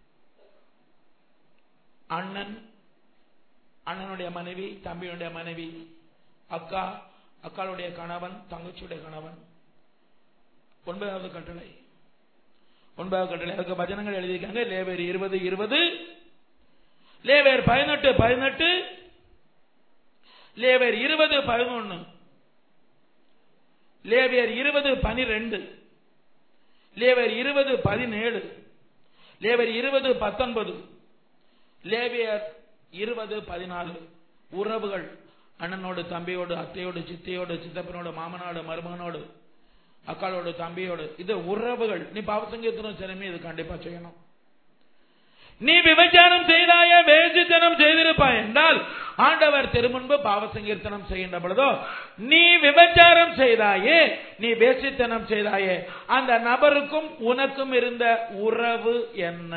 அண்ணனுடைய மனைவி, தம்பியுடைய மனைவி, அக்கா, அக்காளுடைய கணவன், தங்கச்சியுடைய கணவன். 9வது கட்டளை. அதுக்கு வசனங்கள் எழுதியிருக்காங்க. லேவியர் 20:20, லேவியர் 18:18, லேவியர் 20:11, லேவியர் 20:12, லேவியர் 20:17, லேவியர் 20:19, லேவியர் 20:14. உறவுகள், அண்ணனோடு, தம்பியோடு, அத்தையோடு, சித்தையோடு, சித்தப்பனோடு, மாமனோடு, மருமகனோடு, அக்காளோடு, தம்பியோடு, இது உறவுகள். நீ பாவசங்கீர்த்தனம் செய்யணுமே, இது கண்டிப்பா செய்யணும். நீ விபச்சாரம் செய்தாயே, வேசித்தனம் செய்திருப்பாய் என்றால் ஆண்டவர் திருமுன்பு பாவசங்கீர்த்தனம் செய்கின்ற பொழுதோ, நீ விபச்சாரம் செய்தாயே, நீ வேசித்தனம் செய்தாயே, அந்த நபருக்கும் உனக்கும் இருந்த உறவு என்ன?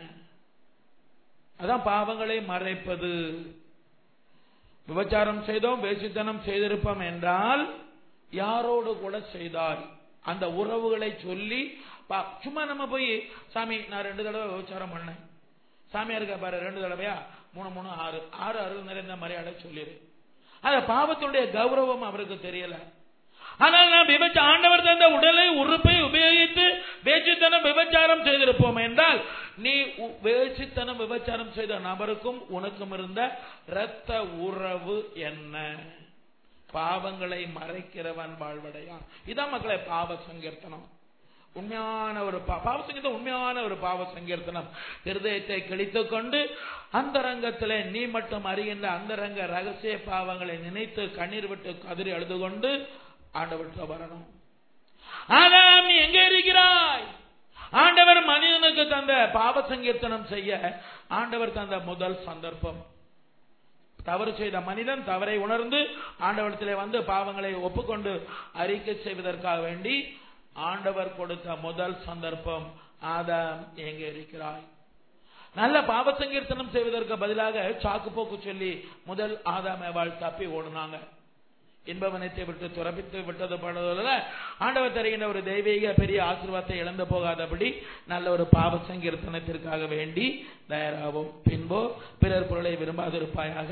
அதான் பாவங்களை மறைப்பது. விபச்சாரம் செய்தோம், வேசித்தனம் செய்திருப்போம் என்றால் யாரோடு கூட செய்தாய், அந்த உறவுகளை சொல்லி. சும்மா நம்ம போய் சாமி நான் 2 தடவை விபச்சாரம் பண்ணேன், சாமியாருக்கு பாரு 2 தடவையா, 3 6 அருள் நிறைந்த மரியாதை சொல்லிடு. அந்த பாவத்துடைய கௌரவம் அவருக்கு தெரியல. ஆனால் நாம் ஆண்டவர் தந்த உடலை உறுப்பை உபயோகித்து வேசித்தனம் விபச்சாரம் செய்திருப்போம் என்றால், நீ வேசித்தனம் விபச்சாரம் செய்த நபருக்கும் உனக்கும் இருந்த இரத்த உறவு என்ன? பாவங்களை மறைக்கிறவன் வாழ்வடையான். இதான் மக்களை பாவ சங்கீர்த்தனம். உண்மையான ஒரு பாவசங்கீர்த்தனம், உண்மையான ஒரு பாவ சங்கீர்த்தனம். இருதயத்தை கிழித்துக் கொண்டு அந்தரங்கத்தில் நீ மட்டும் அறிகின்ற அந்தரங்க ரகசிய பாவங்களை நினைத்து கண்ணீர் விட்டு கதறி அழுது கொண்டு ஆண்டவர்கிட்ட வரணும். ஆனால் நீ எங்க இருக்கிறாய்? ஆண்டவர் மனிதனுக்கு தந்த பாவ சங்கீர்த்தனம் செய்ய ஆண்டவர் தந்த முதல் சந்தர்ப்பம், தவறு செய்த மனிதன் தவறை உணர்ந்து ஆண்டவரிடத்திலே வந்து பாவங்களை ஒப்புக்கொண்டு அறிக்கை செய்வதற்காக வேண்டி ஆண்டவர் கொடுத்த முதல் சந்தர்ப்பம். ஆதாம் எங்கே இருக்கிறாய்? நல்ல பாவ சங்கீர்த்தனம் செய்வதற்கு பதிலாக சாக்கு போக்கு சொல்லி முதல் ஆதாம் ஏவாள் தப்பி ஓடுனாங்க. இன்பவனத்தை விட்டு துறப்பித்து விட்டது படுவதில் ஆண்டவர் தருகின்ற ஒரு தெய்வீக பெரிய ஆசீர்வாதத்தை இழந்து போகாதபடி நல்ல ஒரு பாவ சங்கீர்த்தனத்திற்காக வேண்டி தயாராகும். பின்போ பிறர் பொருளை விரும்பாதிருப்பாயாக.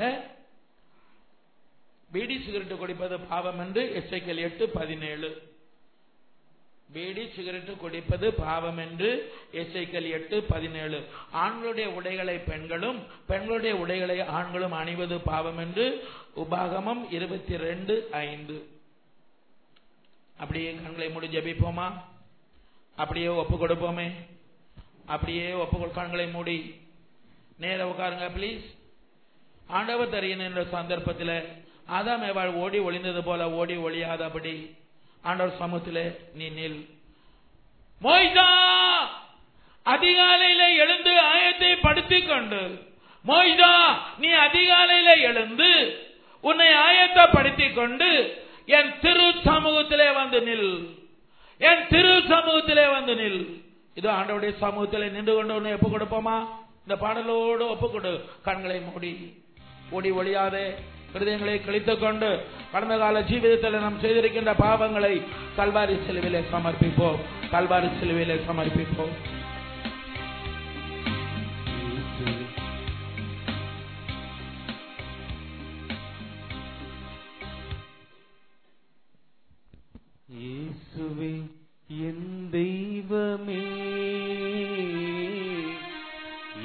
பீடி சிகரெட்டு குடிப்பது பாவம் என்று எசேக்கியேல் 8:17. பீடி சிகரெட்டு குடிப்பது பாவம் என்று எசேக்கியேல் 8:17. ஆண்களுடைய உடைகளை பெண்களும், பெண்களுடைய உடைகளை ஆண்களும் அணிவது பாவம் என்று உபாகமம் 22:5. அப்படியே கண்களை மூடி ஜெபிப்போமா? அப்படியே ஒப்பு கொடுப்போமே? அப்படியே கண்களை மூடி நேர உட்காருங்க ப்ளீஸ். ஆண்டவர் தருகின்ற சந்தர்ப்பத்தில் ஆதாம் ஏவாள் ஓடி ஒளிந்தது போல ஓடி ஒளியாதபடி ஆண்டவர் சமூகத்திலே நீ நில். மோய்சா அதிகாலையில எழுந்து ஆயத்தை படுத்திக் கொண்டு, மோய்சா நீ அதிகாலையில எழுந்து உன்னை ஆயத்தப்படுத்திக் கொண்டு என் திரு சமூகத்திலே வந்து நில், என் திரு சமூகத்திலே வந்து நில். இது ஆண்டவருடைய சமூகத்திலே நின்று கொண்டு உன்னை ஒப்புக் கொடுப்போமா? இந்த பாடலோடு ஒப்புக்கொடு. கண்களை மூடி ஓடி ஒளியாதே ஹிருதயங்களை கிழித்துக் கொண்டு கடந்த கால ஜீவிதத்தில் நாம் செய்திருக்கின்ற பாவங்களை கல்வாரி சிலுவையிலே சமர்ப்பிப்போம். கல்வாரி சிலுவையிலே சமர்ப்பிப்போம்.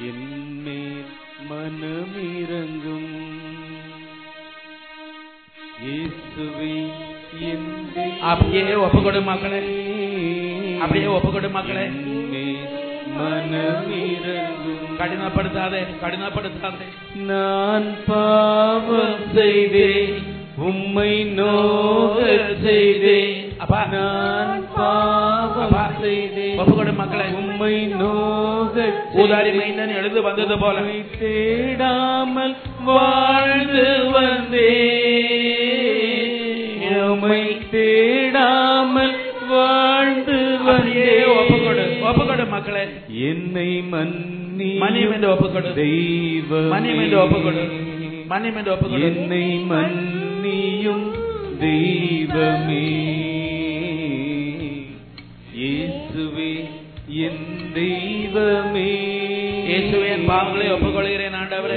என்மேல் மனமிரங்கும். இயேசுவே அப்படியே ஒப்புக்கொடு மக்களே, அப்படியே ஒப்புக்கொடு மக்களே. மனமிரங்கும். கடினப்படுத்தாதே, கடினப்படுத்தாதே. நான் பாவம் செய்தேன், உம்மை நோக செய்தேன். அப்பா நான் பாவம் செய்தேன், ஒப்புக்கொடு மக்களே. உம்மை நோக ஊதாரி மைந்தன் எழுந்து வந்தது போல தேடாமல் வாழ்ந்து வந்தேன், உம்மை தேடாமல் வாழ்ந்து வந்தேன். ஒப்புக்கொடு, ஒப்புக்கொடு மக்களே. என்னை மன்னியும் என்று ஒப்புக்கொடு தெய்வம், மன்னியும் என்று ஒப்புக்கொடு, மன்னியும் என்று ஒப்புக்கொடு. என்னை மன்னியும் தெய்வமே. இயேசுவே என் தெய்வமே, இயேசுவே என் பாவங்களை ஒப்புக்கொள்கிறேன் ஆண்டவரே.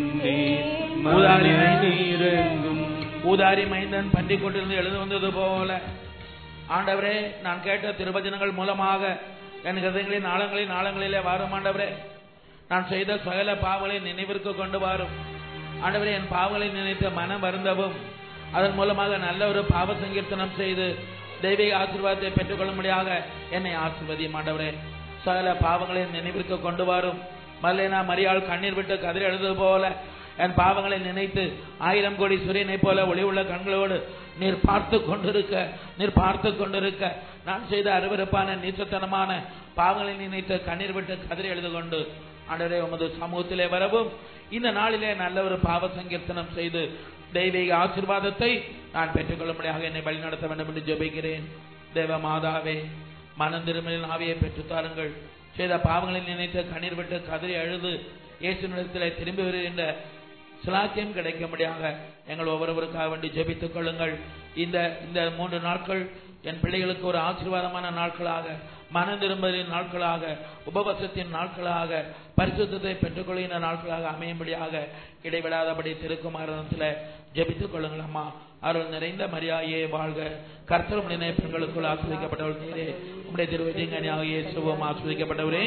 ஊதாரி மைந்தன் பண்டிக் கொண்டிருந்து எழுந்து வந்தது போல ஆண்டவரே, நான் கேட்ட திருவசனங்கள் மூலமாக என் ஹிருதயங்களின் ஆழங்களிலே வாரும் ஆண்டவரே. நான் செய்த சகல பாவங்களை நினைவிற்கு கொண்டு வாரும் ஆண்டவரே. என் பாவங்களை நினைத்து மனம் வருந்தவும், அதன் மூலமாக நல்ல ஒரு பாவ சங்கீர்த்தனம் செய்து தெய்வீக ஆசீர்வாதத்தை பெற்றுக்கொள்ளும்படியாக என்னை ஆசீர்வதியும் ஆண்டவரே. சகல பாவங்களை நினைவிற்கு கொண்டு வாரும். மல்லேனா மரியாள் கண்ணீர் விட்டு கதறி எழுதுவது போல என் பாவங்களை நினைத்து 1000 கோடி சூரியனை போல ஒளி உள்ள கண்களோடு நீர் பார்த்து கொண்டிருக்க நான் செய்த அருவருப்பான நீச்சத்தனமான பாவங்களை நினைத்து கண்ணீர் விட்டு கதறி எழுது கொண்டு ஆண்டவரே உமது சமூகத்திலே வரவும், இந்த நாளிலே நல்ல ஒரு பாவ சங்கீர்த்தனம் செய்து தெய்வீக ஆசீர்வாதத்தை நான் பெற்றுக்கொள்ளும்படியாக என்னை வழிநடத்த வேண்டும் என்று ஜெபிக்கிறேன். தேவ மாதாவே, மனம் திரும்பலின் ஆவியை பெற்றுத்தாருங்கள். செய்த பாவங்களை நினைத்து கண்ணீர் விட்டு கதறி அழுது இயேசுவினிடத்திலே திரும்பி வருகின்ற சிலாக்கியம் கிடைக்கும்படியாக எங்கள் ஒவ்வொருவருக்காக வேண்டி ஜெபித்துக் கொள்ளுங்கள். இந்த 3 நாட்கள் என் பிள்ளைகளுக்கு ஒரு ஆசீர்வாதமான நாட்களாக, மனம் திரும்பலின் நாட்களாக, உபவாசத்தின் நாட்களாக, பரிசுத்தத்தை பெற்றுக்கொள்கின்ற நாட்களாக அமையும்படியாக இடைவிடாதபடி திருக்குமாரத்தில் ஜெபித்துக் கொள்ளுங்கள். அம்மா அருள் நிறைந்த மரியாயே வாழ்க. கர்த்தர் உடைய பெண்களுக்குள் ஆஸ்வதிக்கப்பட்டவள் நீரே, உடைய திருவதிங்கனியாக இயேசுவும் ஆஸ்வதிக்கப்பட்டவரே.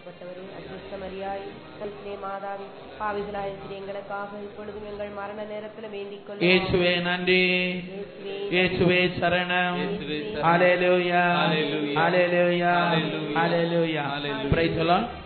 இயேசுவே நன்றி, இயேசுவே சரணம். Hallelujah, hallelujah, hallelujah. Praise the Lord.